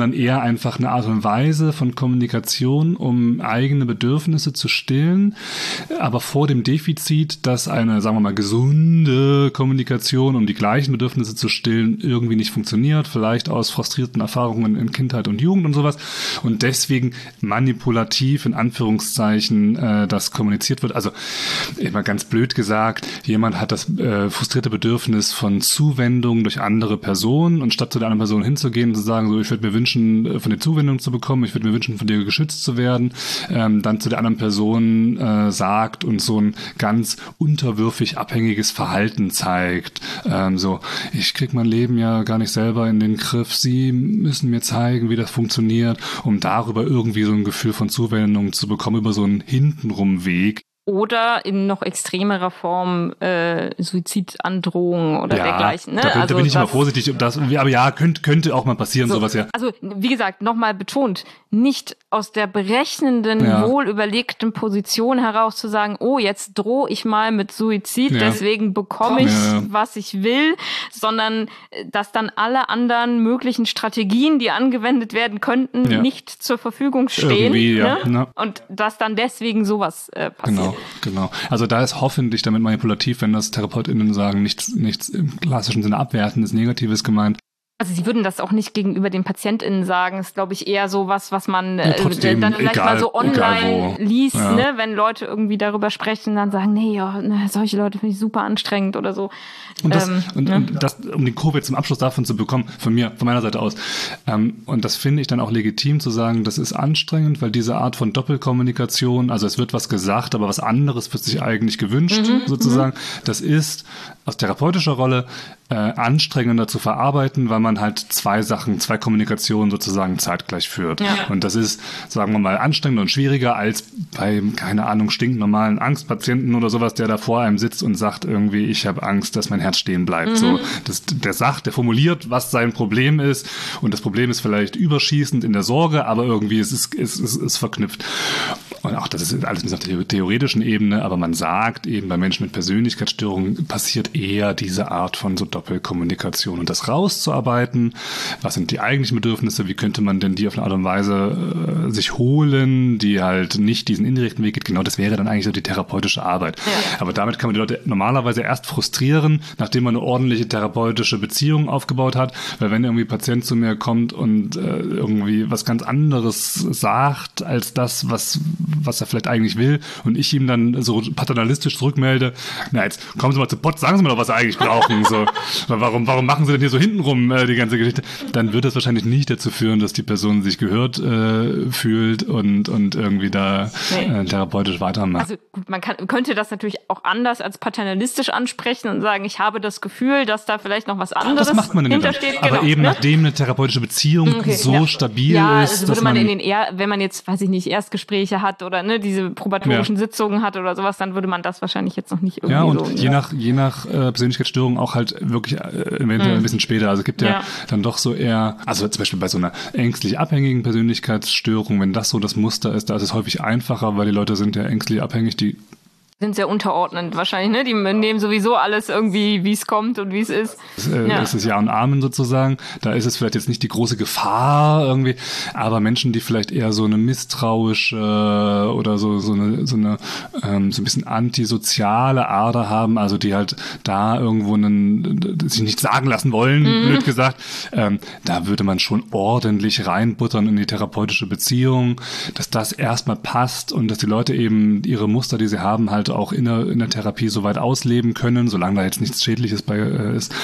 sondern eher einfach eine Art und Weise von Kommunikation, um eigene Bedürfnisse zu stillen, aber vor dem Defizit, dass eine, sagen wir mal, gesunde Kommunikation, um die gleichen Bedürfnisse zu stillen, irgendwie nicht funktioniert, vielleicht aus frustrierten Erfahrungen in Kindheit und Jugend und sowas, und deswegen manipulativ in Anführungszeichen äh, das kommuniziert wird. Also immer ganz blöd gesagt, jemand hat das äh, frustrierte Bedürfnis von Zuwendung durch andere Personen, und statt zu der anderen Person hinzugehen und zu sagen, so, ich würde mir wünschen, von dir Zuwendung zu bekommen, ich würde mir wünschen, von dir geschützt zu werden, ähm, dann zu der anderen Person äh, sagt und so ein ganz unterwürfig abhängiges Verhalten zeigt. Ähm, so, ich krieg mein Leben ja gar nicht selber in den Griff, Sie müssen mir zeigen, wie das funktioniert, um darüber irgendwie so ein Gefühl von Zuwendung zu bekommen, über so einen Hintenrum-Weg. Oder in noch extremerer Form äh, Suizidandrohungen oder ja, dergleichen. Ne? Da bin, also da bin ich immer vorsichtig. Das, aber ja, könnte, könnte auch mal passieren, so, sowas ja. Also wie gesagt, nochmal betont, nicht aus der berechnenden, ja. wohlüberlegten Position heraus zu sagen, oh, jetzt drohe ich mal mit Suizid, ja. deswegen bekomme ich, ja. was ich will, sondern dass dann alle anderen möglichen Strategien, die angewendet werden könnten, ja. nicht zur Verfügung stehen. Irgendwie, ne? ja. Ne? Und dass dann deswegen sowas äh, passiert. Genau. Genau. Also da ist hoffentlich damit manipulativ, wenn das TherapeutInnen sagen, nichts, nichts im klassischen Sinne Abwertendes, Negatives gemeint. Also sie würden das auch nicht gegenüber den PatientInnen sagen. Das ist, glaube ich, eher so was, was man ja, trotzdem, äh, dann vielleicht egal, mal so online liest, ja. ne? Wenn Leute irgendwie darüber sprechen, dann sagen, nee, ja, ne, solche Leute finde ich super anstrengend oder so. Und das, ähm, und, ne? und das, um den Kurve zum Abschluss davon zu bekommen, von mir, von meiner Seite aus. Ähm, und das finde ich dann auch legitim zu sagen, das ist anstrengend, weil diese Art von Doppelkommunikation, also es wird was gesagt, aber was anderes wird sich eigentlich gewünscht, mhm, sozusagen. Mhm. Das ist aus therapeutischer Rolle äh, anstrengender zu verarbeiten, weil man halt zwei Sachen, zwei Kommunikationen sozusagen zeitgleich führt. Ja. Und das ist, sagen wir mal, anstrengender und schwieriger als bei, keine Ahnung, stinknormalen Angstpatienten oder sowas, der da vor einem sitzt und sagt irgendwie, ich habe Angst, dass mein Herz stehen bleibt. Mhm. So, das, der sagt, der formuliert, was sein Problem ist, und das Problem ist vielleicht überschießend in der Sorge, aber irgendwie es ist es ist, ist, ist verknüpft. Und auch das ist alles auf der theoretischen Ebene, aber man sagt eben, bei Menschen mit Persönlichkeitsstörungen passiert eher diese Art von so Doppelkommunikation, und das rauszuarbeiten, was sind die eigentlichen Bedürfnisse, wie könnte man denn die auf eine Art und Weise äh, sich holen, die halt nicht diesen indirekten Weg geht, genau das wäre dann eigentlich so die therapeutische Arbeit. Ja. Aber damit kann man die Leute normalerweise erst frustrieren, nachdem man eine ordentliche therapeutische Beziehung aufgebaut hat, weil wenn irgendwie ein Patient zu mir kommt und äh, irgendwie was ganz anderes sagt, als das, was was er vielleicht eigentlich will, und ich ihm dann so paternalistisch zurückmelde, na jetzt kommen Sie mal zu Pott, sagen Sie mir doch, was Sie eigentlich brauchen. So, warum, warum machen Sie denn hier so hintenrum äh, die ganze Geschichte? Dann wird das wahrscheinlich nicht dazu führen, dass die Person sich gehört äh, fühlt und, und irgendwie da nee. äh, therapeutisch weitermacht. Also gut, man kann, könnte das natürlich auch anders als paternalistisch ansprechen und sagen, ich habe das Gefühl, dass da vielleicht noch was anderes das macht man hintersteht. Aber genau, eben ne? nachdem eine therapeutische Beziehung okay, so ja. stabil ja, ist, also dass würde man, man in den eher, wenn man jetzt, weiß ich nicht, Erstgespräche hat oder ne, diese probatorischen ja. Sitzungen hat oder sowas, dann würde man das wahrscheinlich jetzt noch nicht irgendwie ja, und so. Je ja. nach, je nach äh, Persönlichkeitsstörung auch halt wirklich äh, eventuell mhm. ein bisschen später. Also es gibt ja, ja dann doch so eher, also zum Beispiel bei so einer ängstlich abhängigen Persönlichkeitsstörung, wenn das so das Muster ist, da ist es häufig einfacher, weil die Leute sind ja ängstlich abhängig, die sind sehr unterordnend wahrscheinlich, ne? Die nehmen sowieso alles irgendwie, wie es kommt und wie es ist. Das äh, ja. ist es Ja und Amen sozusagen. Da ist es vielleicht jetzt nicht die große Gefahr irgendwie, aber Menschen, die vielleicht eher so eine misstrauische oder so so eine so eine ähm, so ein bisschen antisoziale Ader haben, also die halt da irgendwo einen sich nicht sagen lassen wollen, mhm. blöd gesagt, ähm, da würde man schon ordentlich reinbuttern in die therapeutische Beziehung, dass das erstmal passt und dass die Leute eben ihre Muster, die sie haben, halt auch in der, in der Therapie so weit ausleben können, solange da jetzt nichts Schädliches bei äh, ist,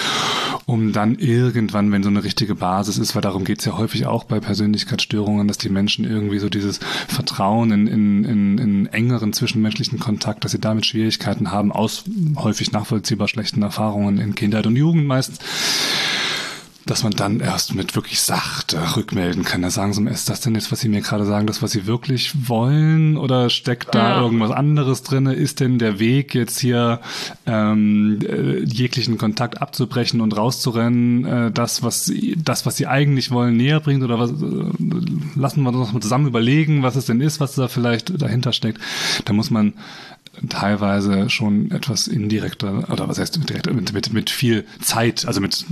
um dann irgendwann, wenn so eine richtige Basis ist, weil darum geht es ja häufig auch bei Persönlichkeitsstörungen, dass die Menschen irgendwie so dieses Vertrauen in, in, in, in engeren zwischenmenschlichen Kontakt, dass sie damit Schwierigkeiten haben, aus häufig nachvollziehbar schlechten Erfahrungen in Kindheit und Jugend meistens, dass man dann erst mit wirklich sachte rückmelden kann. Da sagen sie, ist das denn jetzt, was Sie mir gerade sagen, das, was Sie wirklich wollen? Oder steckt da ja. irgendwas anderes drin? Ist denn der Weg jetzt hier ähm, äh, jeglichen Kontakt abzubrechen und rauszurennen, äh, das, was Sie, das, was Sie eigentlich wollen, näher bringt? Oder was? Äh, lassen wir uns mal zusammen überlegen, was es denn ist, was da vielleicht dahinter steckt. Da muss man teilweise schon etwas indirekter, oder was heißt direkt, mit, mit, mit viel Zeit, also mit,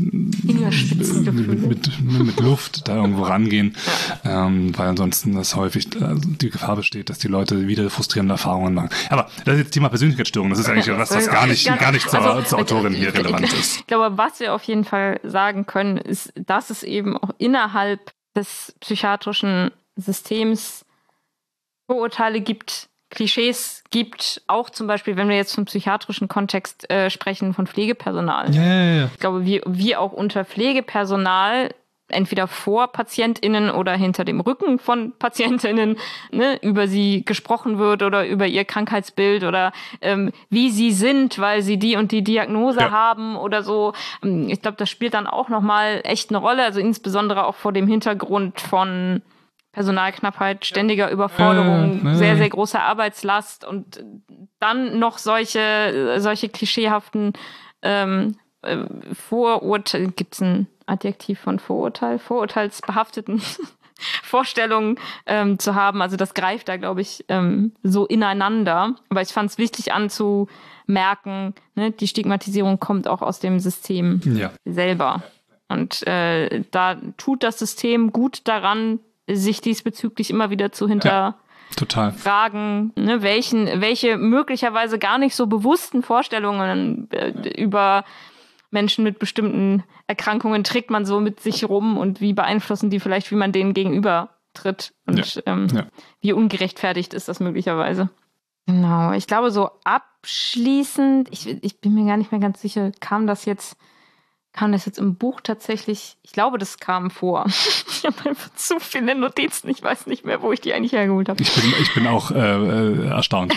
mit, mit, mit Luft da irgendwo rangehen, ja. ähm, weil ansonsten das häufig also die Gefahr besteht, dass die Leute wieder frustrierende Erfahrungen machen. Aber das ist jetzt Thema Persönlichkeitsstörung, das ist eigentlich was, was gar nicht, gar nicht zur, also, zur Autorin hier relevant ist. Ich glaube, was wir auf jeden Fall sagen können, ist, dass es eben auch innerhalb des psychiatrischen Systems Vorurteile gibt, Klischees gibt, auch zum Beispiel, wenn wir jetzt vom psychiatrischen Kontext äh, sprechen, von Pflegepersonal. Ja, ja, ja. Ich glaube, wie, wie auch unter Pflegepersonal entweder vor PatientInnen oder hinter dem Rücken von PatientInnen ne, über sie gesprochen wird oder über ihr Krankheitsbild oder ähm, wie sie sind, weil sie die und die Diagnose ja. haben oder so. Ich glaube, das spielt dann auch nochmal echt eine Rolle, also insbesondere auch vor dem Hintergrund von Personalknappheit, ständiger Überforderung, äh, äh. sehr, sehr große Arbeitslast und dann noch solche, solche klischeehaften ähm, äh, Vorurteile, gibt es ein Adjektiv von Vorurteil, vorurteilsbehafteten Vorstellungen ähm, zu haben. Also das greift da, glaube ich, ähm, so ineinander. Aber ich fand es wichtig anzumerken, ne, die Stigmatisierung kommt auch aus dem System ja. selber. Und äh, da tut das System gut daran, sich diesbezüglich immer wieder zu hinterfragen, ja, ne, welchen, welche möglicherweise gar nicht so bewussten Vorstellungen äh, über Menschen mit bestimmten Erkrankungen trägt man so mit sich rum und wie beeinflussen die vielleicht, wie man denen gegenüber tritt und ja. Ähm, ja. wie ungerechtfertigt ist das möglicherweise. Genau, ich glaube so abschließend, ich, ich bin mir gar nicht mehr ganz sicher, kam das jetzt Kam das jetzt im Buch tatsächlich? Ich glaube, das kam vor. Ich habe einfach zu viele Notizen. Ich weiß nicht mehr, wo ich die eigentlich hergeholt habe. Ich bin, ich bin auch äh, äh, erstaunt.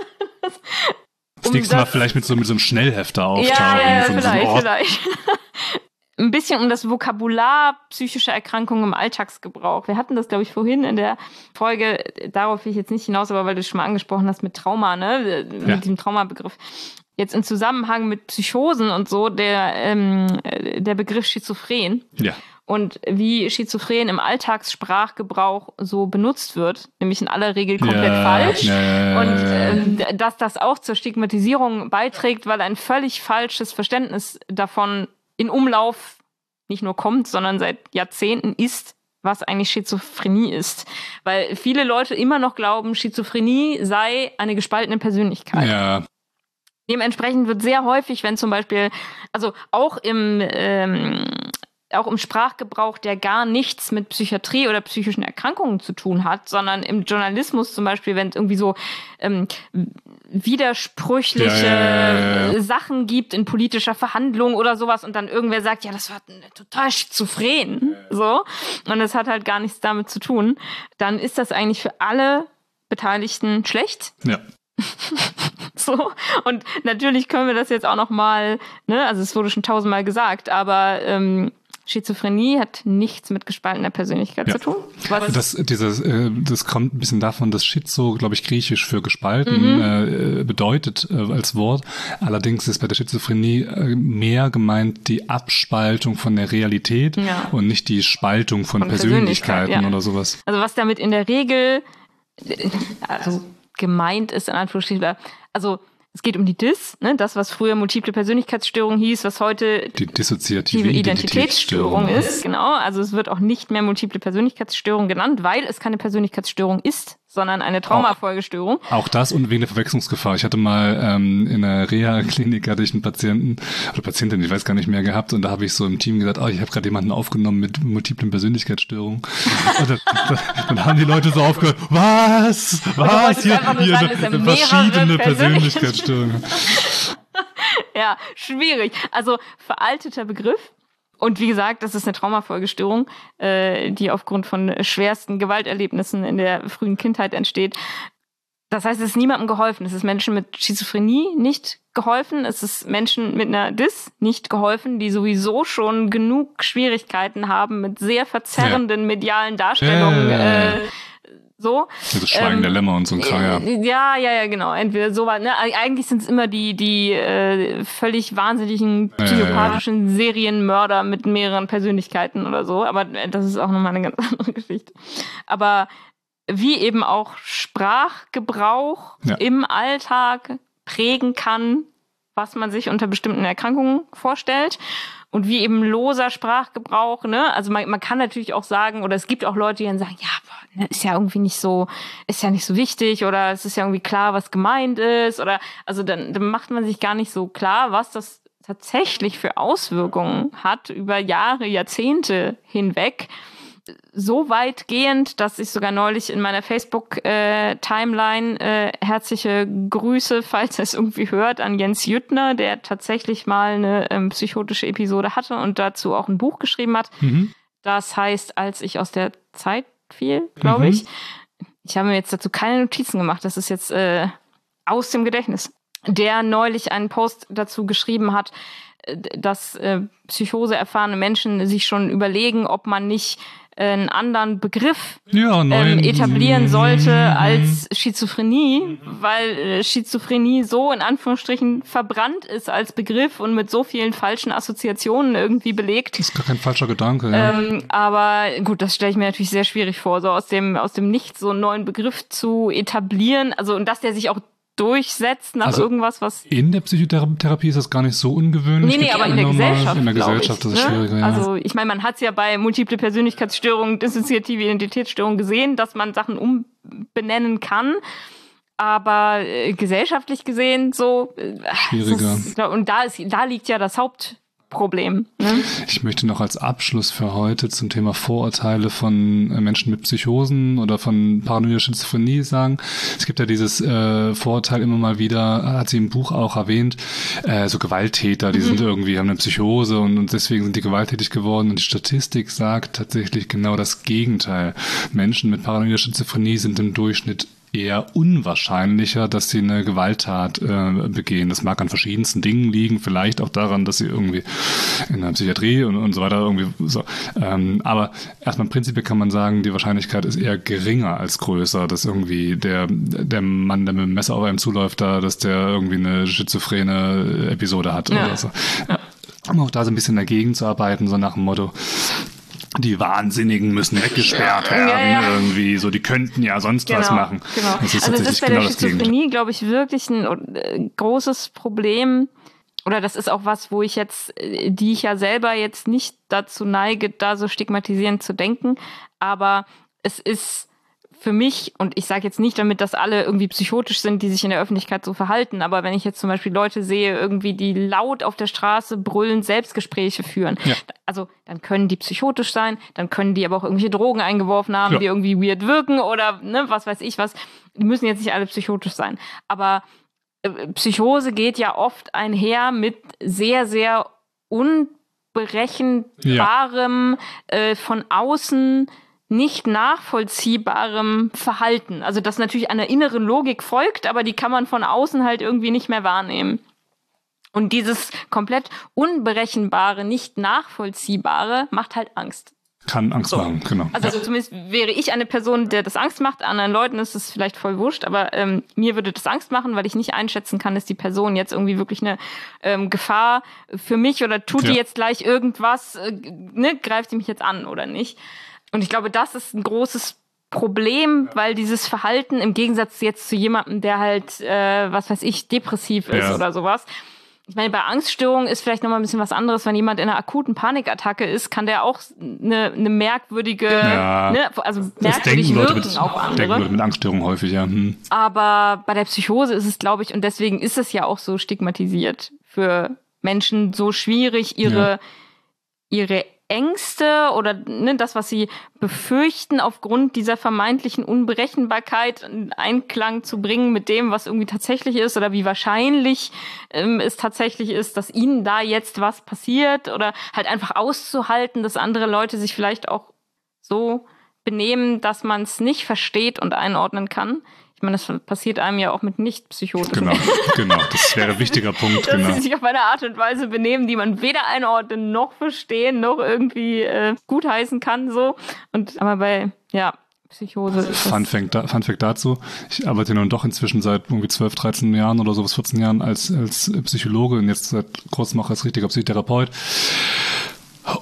Das um nächste Mal vielleicht mit so, mit so einem Schnellhefter auftauchen. Ja, ja, ja so vielleicht, so vielleicht. Ein bisschen um das Vokabular psychischer Erkrankungen im Alltagsgebrauch. Wir hatten das, glaube ich, vorhin in der Folge, darauf will ich jetzt nicht hinaus, aber weil du es schon mal angesprochen hast mit Trauma, ne? Mit ja. diesem Traumabegriff. Jetzt im Zusammenhang mit Psychosen und so, der, ähm, der Begriff Schizophren. Ja. Und wie Schizophren im Alltagssprachgebrauch so benutzt wird, nämlich in aller Regel komplett ja, falsch. Ja, ja, ja, und ähm, dass das auch zur Stigmatisierung beiträgt, weil ein völlig falsches Verständnis davon in Umlauf nicht nur kommt, sondern seit Jahrzehnten ist, was eigentlich Schizophrenie ist. Weil viele Leute immer noch glauben, Schizophrenie sei eine gespaltene Persönlichkeit. Ja. Dementsprechend wird sehr häufig, wenn zum Beispiel, also auch im, ähm, auch im Sprachgebrauch, der gar nichts mit Psychiatrie oder psychischen Erkrankungen zu tun hat, sondern im Journalismus zum Beispiel, wenn es irgendwie so ähm, widersprüchliche ja, ja, ja, ja. Sachen gibt in politischer Verhandlung oder sowas und dann irgendwer sagt, ja, das war total schizophren, so, und das hat halt gar nichts damit zu tun, dann ist das eigentlich für alle Beteiligten schlecht. Ja. So, und natürlich können wir das jetzt auch noch mal, ne, also es wurde schon tausendmal gesagt, aber ähm, Schizophrenie hat nichts mit gespaltener Persönlichkeit ja. zu tun. Was das, dieses, äh, das kommt ein bisschen davon, dass Schizo, glaube ich, griechisch für gespalten mhm. äh, bedeutet äh, als Wort. Allerdings ist bei der Schizophrenie äh, mehr gemeint die Abspaltung von der Realität ja. und nicht die Spaltung von, von Persönlichkeiten Persönlichkeit, ja. oder sowas. Also was damit in der Regel also gemeint ist, in Anführungsstrichen, also es geht um die D I S, ne, das, was früher multiple Persönlichkeitsstörung hieß, was heute die dissoziative Identitätsstörung ist. Genau, also es wird auch nicht mehr multiple Persönlichkeitsstörung genannt, weil es keine Persönlichkeitsstörung ist, sondern eine Traumafolgestörung. Auch, auch das und wegen der Verwechslungsgefahr. Ich hatte mal ähm, in einer Reha-Klinik hatte ich einen Patienten oder Patientin, ich weiß gar nicht mehr, gehabt und da habe ich so im Team gesagt, oh, ich habe gerade jemanden aufgenommen mit multiplen Persönlichkeitsstörungen. Und dann, dann, dann haben die Leute so aufgehört, was? Was? Hier, hier eine, eine verschiedene Persönlichkeitsstörungen. Ja, schwierig. Also veralteter Begriff. Und wie gesagt, das ist eine Traumafolgestörung, äh, die aufgrund von schwersten Gewalterlebnissen in der frühen Kindheit entsteht. Das heißt, es ist niemandem geholfen. Es ist Menschen mit Schizophrenie nicht geholfen. Es ist Menschen mit einer D I S nicht geholfen, die sowieso schon genug Schwierigkeiten haben mit sehr verzerrenden ja. medialen Darstellungen. Ja, ja, ja, ja. Äh, so. Also Schweigen ähm, der Lämmer und so ein Kram, ja. Ja, ja, ja, genau. Entweder so was, ne? Eigentlich sind es immer die, die äh, völlig wahnsinnigen, psychopathischen ja, ja, ja. Serienmörder mit mehreren Persönlichkeiten oder so. Aber das ist auch nochmal eine ganz andere Geschichte. Aber wie eben auch Sprachgebrauch ja. im Alltag prägen kann, was man sich unter bestimmten Erkrankungen vorstellt. Und wie eben loser Sprachgebrauch, ne? Also man, man kann natürlich auch sagen, oder es gibt auch Leute, die dann sagen, ja, boah, ist ja irgendwie nicht so, ist ja nicht so wichtig, oder es ist ja irgendwie klar, was gemeint ist, oder, also dann, dann macht man sich gar nicht so klar, was das tatsächlich für Auswirkungen hat über Jahre, Jahrzehnte hinweg. So weitgehend, dass ich sogar neulich in meiner Facebook-Timeline äh, herzliche Grüße, falls er es irgendwie hört, an Jens Jüttner, der tatsächlich mal eine ähm, psychotische Episode hatte und dazu auch ein Buch geschrieben hat. Mhm. Das heißt, als ich aus der Zeit fiel, glaube mhm. ich. Ich habe mir jetzt dazu keine Notizen gemacht. Das ist jetzt äh, aus dem Gedächtnis. Der neulich einen Post dazu geschrieben hat, dass äh, Psychose erfahrene Menschen sich schon überlegen, ob man nicht einen anderen Begriff ja, ähm, etablieren sollte als Schizophrenie, weil äh, Schizophrenie so in Anführungsstrichen verbrannt ist als Begriff und mit so vielen falschen Assoziationen irgendwie belegt. Das ist gar kein falscher Gedanke. Ja. Ähm, aber gut, das stelle ich mir natürlich sehr schwierig vor, so aus dem aus dem Nichts so einen neuen Begriff zu etablieren. Also und dass der sich auch durchsetzt nach also irgendwas, was... In der Psychotherapie ist das gar nicht so ungewöhnlich. Nee, nee, aber in der Gesellschaft, In der Gesellschaft ich, ist es ne? schwieriger, ja. Also ich meine, man hat es ja bei multiple Persönlichkeitsstörungen, dissoziative Identitätsstörungen gesehen, dass man Sachen umbenennen kann. Aber äh, gesellschaftlich gesehen so... Äh, schwieriger. Ist, und da, ist, da liegt ja das Haupt... Problem. Ne? Ich möchte noch als Abschluss für heute zum Thema Vorurteile von Menschen mit Psychosen oder von paranoider Schizophrenie sagen. Es gibt ja dieses äh, Vorurteil immer mal wieder, hat sie im Buch auch erwähnt, äh, so Gewalttäter, die mhm. sind irgendwie, haben eine Psychose und, und deswegen sind die gewalttätig geworden. Und die Statistik sagt tatsächlich genau das Gegenteil. Menschen mit paranoider Schizophrenie sind im Durchschnitt eher unwahrscheinlicher, dass sie eine Gewalttat äh, begehen. Das mag an verschiedensten Dingen liegen, vielleicht auch daran, dass sie irgendwie in der Psychiatrie und, und so weiter irgendwie so. Ähm, aber erstmal prinzipiell kann man sagen, die Wahrscheinlichkeit ist eher geringer als größer, dass irgendwie der der Mann, der mit dem Messer auf einem zuläuft, da, dass der irgendwie eine schizophrene Episode hat ja. oder so. Ja. Um auch da so ein bisschen dagegen zu arbeiten, so nach dem Motto, die Wahnsinnigen müssen weggesperrt werden, ja, ja. irgendwie so, die könnten ja sonst genau, was machen. Genau. Das ist also das ist bei genau der Schizophrenie, glaube ich, wirklich ein äh, großes Problem. Oder das ist auch was, wo ich jetzt, die ich ja selber jetzt nicht dazu neige, da so stigmatisierend zu denken. Aber es ist für mich, und ich sage jetzt nicht damit, dass alle irgendwie psychotisch sind, die sich in der Öffentlichkeit so verhalten, aber wenn ich jetzt zum Beispiel Leute sehe, irgendwie, die laut auf der Straße brüllen, Selbstgespräche führen, ja. also dann können die psychotisch sein, dann können die aber auch irgendwelche Drogen eingeworfen haben, ja. die irgendwie weird wirken oder ne, was weiß ich was. Die müssen jetzt nicht alle psychotisch sein. Aber äh, Psychose geht ja oft einher mit sehr, sehr unberechenbarem, ja. äh, von außen nicht nachvollziehbarem Verhalten. Also das natürlich einer inneren Logik folgt, aber die kann man von außen halt irgendwie nicht mehr wahrnehmen. Und dieses komplett unberechenbare, nicht nachvollziehbare macht halt Angst. Kann Angst so. machen, genau. Also, also zumindest wäre ich eine Person, der das Angst macht. Anderen Leuten ist es vielleicht voll wurscht, aber ähm, mir würde das Angst machen, weil ich nicht einschätzen kann, ist die Person jetzt irgendwie wirklich eine ähm, Gefahr für mich oder tut ja. die jetzt gleich irgendwas, äh, ne, greift die mich jetzt an oder nicht. Und ich glaube, das ist ein großes Problem, weil dieses Verhalten im Gegensatz jetzt zu jemandem, der halt, äh, was weiß ich, depressiv ist ja. oder sowas. Ich meine, bei Angststörungen ist vielleicht nochmal ein bisschen was anderes. Wenn jemand in einer akuten Panikattacke ist, kann der auch eine, eine merkwürdige, ja. ne, also merkwürdig wirken mit, auf andere. Denken Leute mit Angststörungen häufig, ja. Hm. Aber bei der Psychose ist es, glaube ich, und deswegen ist es ja auch so stigmatisiert für Menschen, so schwierig, ihre, ja. ihre Ängste oder ne, das, was sie befürchten, aufgrund dieser vermeintlichen Unberechenbarkeit in Einklang zu bringen mit dem, was irgendwie tatsächlich ist oder wie wahrscheinlich ähm, es tatsächlich ist, dass ihnen da jetzt was passiert oder halt einfach auszuhalten, dass andere Leute sich vielleicht auch so benehmen, dass man es nicht versteht und einordnen kann. Ich meine, das passiert einem ja auch mit nicht-psychotischen. Genau, genau, das wäre ein wichtiger Punkt. Dass genau. sie sich auf eine Art und Weise benehmen, die man weder einordnen noch verstehen, noch irgendwie äh, gutheißen kann. So. Und aber bei, ja, Psychose ist Fun Fact, da, Fun Fact dazu, ich arbeite nun doch inzwischen seit irgendwie zwölf, dreizehn Jahren oder so bis vierzehn Jahren als, als Psychologe und jetzt seit kurzem auch als richtiger Psychotherapeut.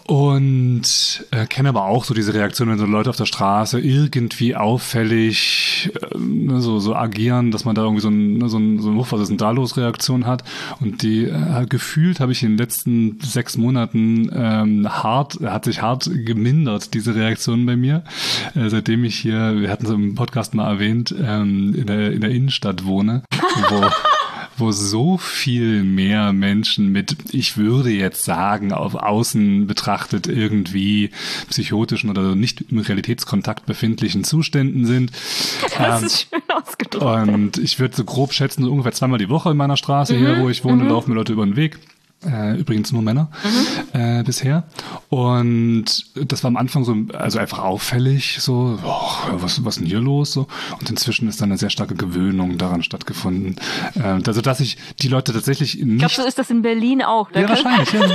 Und äh, kenne aber auch so diese Reaktion, wenn so Leute auf der Straße irgendwie auffällig äh, so, so agieren, dass man da irgendwie so ein, so ein, so ein was ist denn da los Reaktion hat. Und die äh, gefühlt habe ich in den letzten sechs Monaten ähm, hart, hat sich hart gemindert, diese Reaktion bei mir. Äh, seitdem ich hier, wir hatten es im Podcast mal erwähnt, ähm, in der, in der Innenstadt wohne, wo wo so viel mehr Menschen mit, ich würde jetzt sagen, auf außen betrachtet irgendwie psychotischen oder nicht im Realitätskontakt befindlichen Zuständen sind. Das ähm, ist schön ausgedrückt. Und ich würde so grob schätzen, so ungefähr zweimal die Woche in meiner Straße mhm. hier, wo ich wohne, mhm. laufen mir Leute über den Weg. Äh, übrigens nur Männer mhm. äh, bisher. Und das war am Anfang so, also einfach auffällig, so, oh, was, was ist denn hier los? So. Und inzwischen ist dann eine sehr starke Gewöhnung daran stattgefunden. Äh, also, dass ich die Leute tatsächlich nicht... Glaubst du, ist das in Berlin auch? Ja, wahrscheinlich, ja.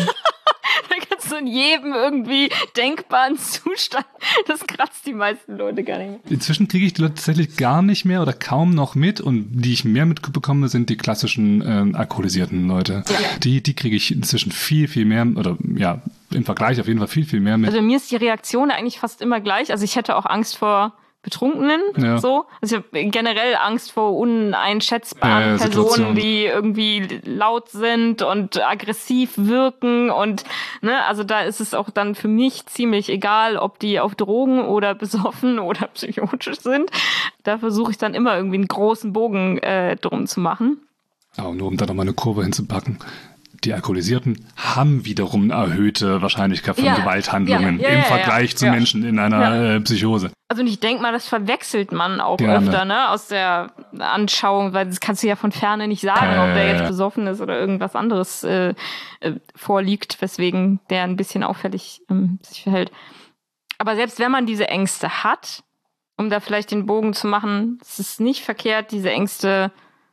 So in jedem irgendwie denkbaren Zustand. Das kratzt die meisten Leute gar nicht mehr. Inzwischen kriege ich die Leute tatsächlich gar nicht mehr oder kaum noch mit. Und die ich mehr mitbekomme, sind die klassischen äh, alkoholisierten Leute. Ja. Die, die kriege ich inzwischen viel, viel mehr, oder ja, im Vergleich auf jeden Fall viel, viel mehr mit. Also mir ist die Reaktion eigentlich fast immer gleich. Also ich hätte auch Angst vor Betrunkenen, ja. so. Also ich habe generell Angst vor uneinschätzbaren ja, ja, Personen, die irgendwie laut sind und aggressiv wirken und, ne, also da ist es auch dann für mich ziemlich egal, ob die auf Drogen oder besoffen oder psychotisch sind. Da versuche ich dann immer irgendwie einen großen Bogen äh, drum zu machen. Aber nur um da nochmal eine Kurve hinzupacken. Die Alkoholisierten haben wiederum eine erhöhte Wahrscheinlichkeit von ja, Gewalthandlungen ja, ja, im Vergleich ja, ja, zu ja. Menschen in einer ja. äh, Psychose. Also und ich denke mal, das verwechselt man auch Gerne. öfter, ne, aus der Anschauung, weil das kannst du ja von Ferne nicht sagen, äh, ob der jetzt besoffen ist oder irgendwas anderes äh, äh, vorliegt, weswegen der ein bisschen auffällig ähm, sich verhält. Aber selbst wenn man diese Ängste hat, um da vielleicht den Bogen zu machen, es ist nicht verkehrt, diese Ängste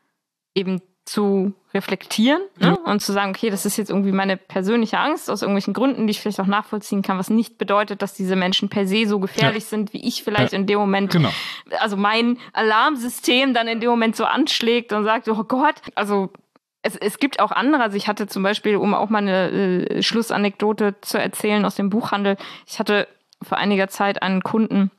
eben zu reflektieren, ne? Mhm. Und zu sagen, okay, das ist jetzt irgendwie meine persönliche Angst aus irgendwelchen Gründen, die ich vielleicht auch nachvollziehen kann, was nicht bedeutet, dass diese Menschen per se so gefährlich ja. sind, wie ich vielleicht ja. in dem Moment, genau. also mein Alarmsystem dann in dem Moment so anschlägt und sagt, oh Gott, also es, es gibt auch andere, also ich hatte zum Beispiel, um auch mal eine äh, Schlussanekdote zu erzählen aus dem Buchhandel, ich hatte vor einiger Zeit einen Kunden,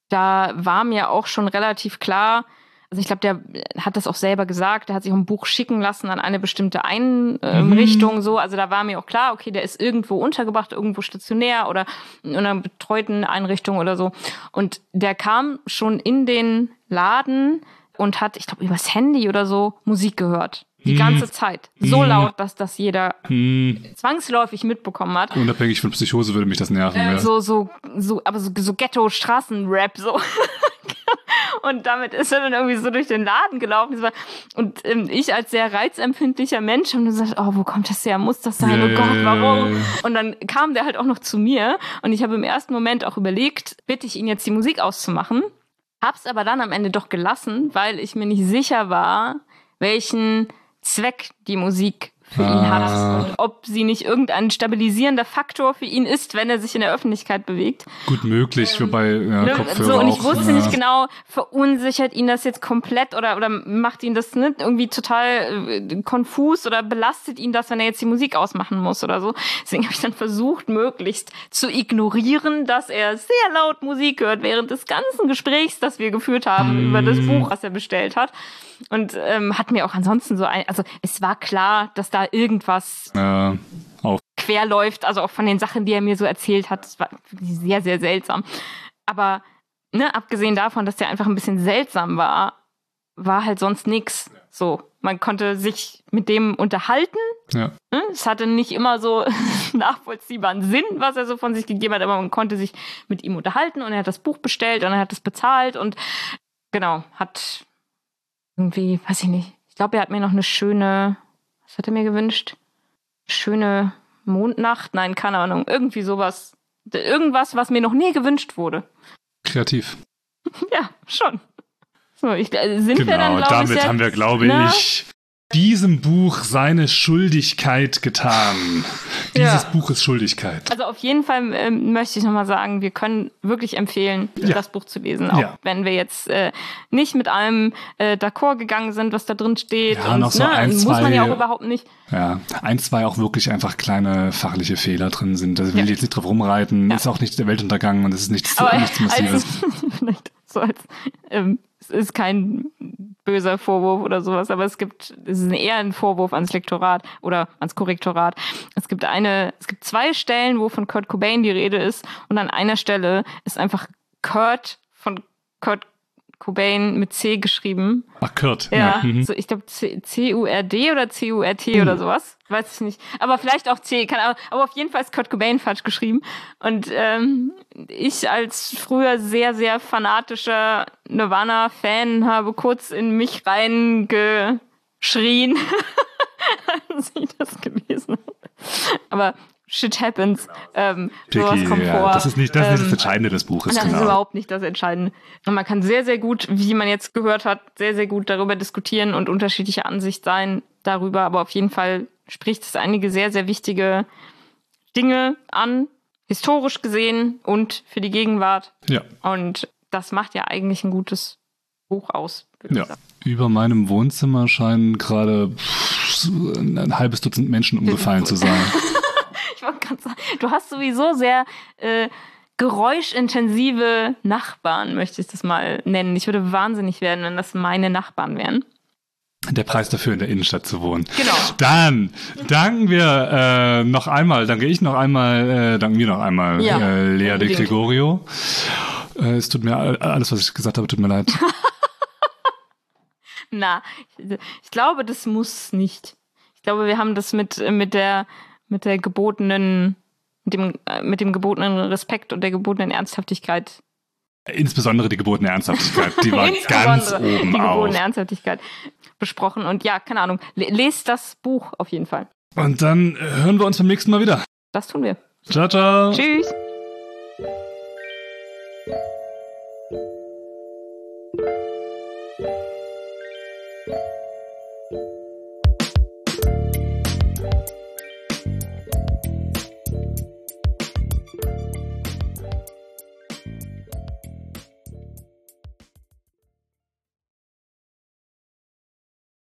da war mir auch schon relativ klar, also ich glaube, der hat das auch selber gesagt, der hat sich auch ein Buch schicken lassen an eine bestimmte Einrichtung, mhm. so. Also da war mir auch klar, okay, der ist irgendwo untergebracht, irgendwo stationär oder in einer betreuten Einrichtung oder so. Und der kam schon in den Laden und hat, ich glaube, übers Handy oder so Musik gehört. Die mhm. ganze Zeit. So mhm. laut, dass das jeder mhm. zwangsläufig mitbekommen hat. Unabhängig von Psychose würde mich das nerven. Äh, ja. So, so, so, aber so, so Ghetto-Straßen-Rap, so. Und damit ist er dann irgendwie so durch den Laden gelaufen. Und ähm, ich als sehr reizempfindlicher Mensch habe gesagt, oh, wo kommt das her? Muss das sein? Yeah. Oh Gott, warum? Und dann kam der halt auch noch zu mir. Und ich habe im ersten Moment auch überlegt, bitte ich ihn jetzt die Musik auszumachen. Hab's aber dann am Ende doch gelassen, weil ich mir nicht sicher war, welchen Zweck die Musik für ah. ihn hat und ob sie nicht irgendein stabilisierender Faktor für ihn ist, wenn er sich in der Öffentlichkeit bewegt. Gut möglich, ähm, wobei ja, ne, Kopfhörer so, und ich auch, wusste ja. nicht genau, verunsichert ihn das jetzt komplett oder oder macht ihn das ne, irgendwie total äh, konfus oder belastet ihn das, wenn er jetzt die Musik ausmachen muss oder so. Deswegen habe ich dann versucht, möglichst zu ignorieren, dass er sehr laut Musik hört während des ganzen Gesprächs, das wir geführt haben mm. über das Buch, was er bestellt hat. Und ähm, hat mir auch ansonsten so ein, also es war klar, dass da irgendwas ja, auch quer läuft, also auch von den Sachen, die er mir so erzählt hat, das war sehr, sehr seltsam. Aber ne, abgesehen davon, dass der einfach ein bisschen seltsam war, war halt sonst nix. So, man konnte sich mit dem unterhalten. Ja. Ne? Es hatte nicht immer so nachvollziehbaren Sinn, was er so von sich gegeben hat, aber man konnte sich mit ihm unterhalten und er hat das Buch bestellt und er hat es bezahlt und genau, hat irgendwie, weiß ich nicht. Ich glaube, er hat mir noch eine schöne, was hat er mir gewünscht? Schöne Mondnacht? Nein, keine Ahnung. Irgendwie sowas. Irgendwas, was mir noch nie gewünscht wurde. Kreativ. Ja, schon. So, ich, sind genau, wir dann, glaube ich, damit jetzt, haben wir, glaube ne? ich, diesem Buch seine Schuldigkeit getan. Dieses Ja. Buch ist Schuldigkeit. Also auf jeden Fall ähm, möchte ich nochmal sagen, wir können wirklich empfehlen, Ja. das Buch zu lesen. Auch Ja. wenn wir jetzt äh, nicht mit allem äh, d'accord gegangen sind, was da drin steht. Ja, und, noch so ne, ein, muss man zwei- ja auch überhaupt nicht. Ja, ein, zwei auch wirklich einfach kleine fachliche Fehler drin sind. Da will ich Ja. jetzt nicht drauf rumreiten. Ja. Ist auch nicht der Weltuntergang und es ist nichts, Aber nichts Massives. als, vielleicht so als, ähm, es ist kein böser Vorwurf oder sowas, aber es gibt, es ist eher ein Vorwurf ans Lektorat oder ans Korrektorat. Es gibt eine, es gibt zwei Stellen, wo von Kurt Cobain die Rede ist und an einer Stelle ist einfach Kurt von Kurt Cobain mit C geschrieben. Ach, Kurt. Ja, mhm. so, ich glaube C U R D oder C U R T oder sowas. Weiß ich nicht. Aber vielleicht auch C. Kann, aber, aber auf jeden Fall ist Kurt Cobain falsch geschrieben. Und ähm, ich als früher sehr, sehr fanatischer Nirvana-Fan habe kurz in mich reingeschrien, als ich das gelesen habe. Aber shit happens. Ähm, sowas Picky, kommt ja. vor. Das ist nicht das, ist nicht das Ähm, Entscheidende des Buches. Das genau. ist überhaupt nicht das Entscheidende. Und man kann sehr, sehr gut, wie man jetzt gehört hat, sehr, sehr gut darüber diskutieren und unterschiedliche Ansicht sein darüber. Aber auf jeden Fall spricht es einige sehr, sehr wichtige Dinge an, historisch gesehen und für die Gegenwart. Ja. Und das macht ja eigentlich ein gutes Buch aus. würde ich Ja. sagen. Über meinem Wohnzimmer scheinen gerade pff, ein halbes Dutzend Menschen umgefallen zu sein. Ich wollte gerade sagen, du hast sowieso sehr äh, geräuschintensive Nachbarn, möchte ich das mal nennen. Ich würde wahnsinnig werden, wenn das meine Nachbarn wären. Der Preis dafür, in der Innenstadt zu wohnen. Genau. Dann danken wir äh, noch einmal, danke ich noch einmal, äh, danken wir noch einmal Ja, äh, Lea de unbedingt. Gregorio. Äh, es tut mir, alles, was ich gesagt habe, tut mir leid. Na, ich, ich glaube, das muss nicht. Ich glaube, wir haben das mit, mit der, mit der gebotenen, mit dem, äh, mit dem gebotenen Respekt und der gebotenen Ernsthaftigkeit. Insbesondere die gebotene Ernsthaftigkeit, die war ganz Insbesondere oben die auf. gebotene Ernsthaftigkeit besprochen. Und ja, keine Ahnung, le- lest das Buch auf jeden Fall. Und dann hören wir uns beim nächsten Mal wieder. Das tun wir. Ciao, ciao. Tschüss.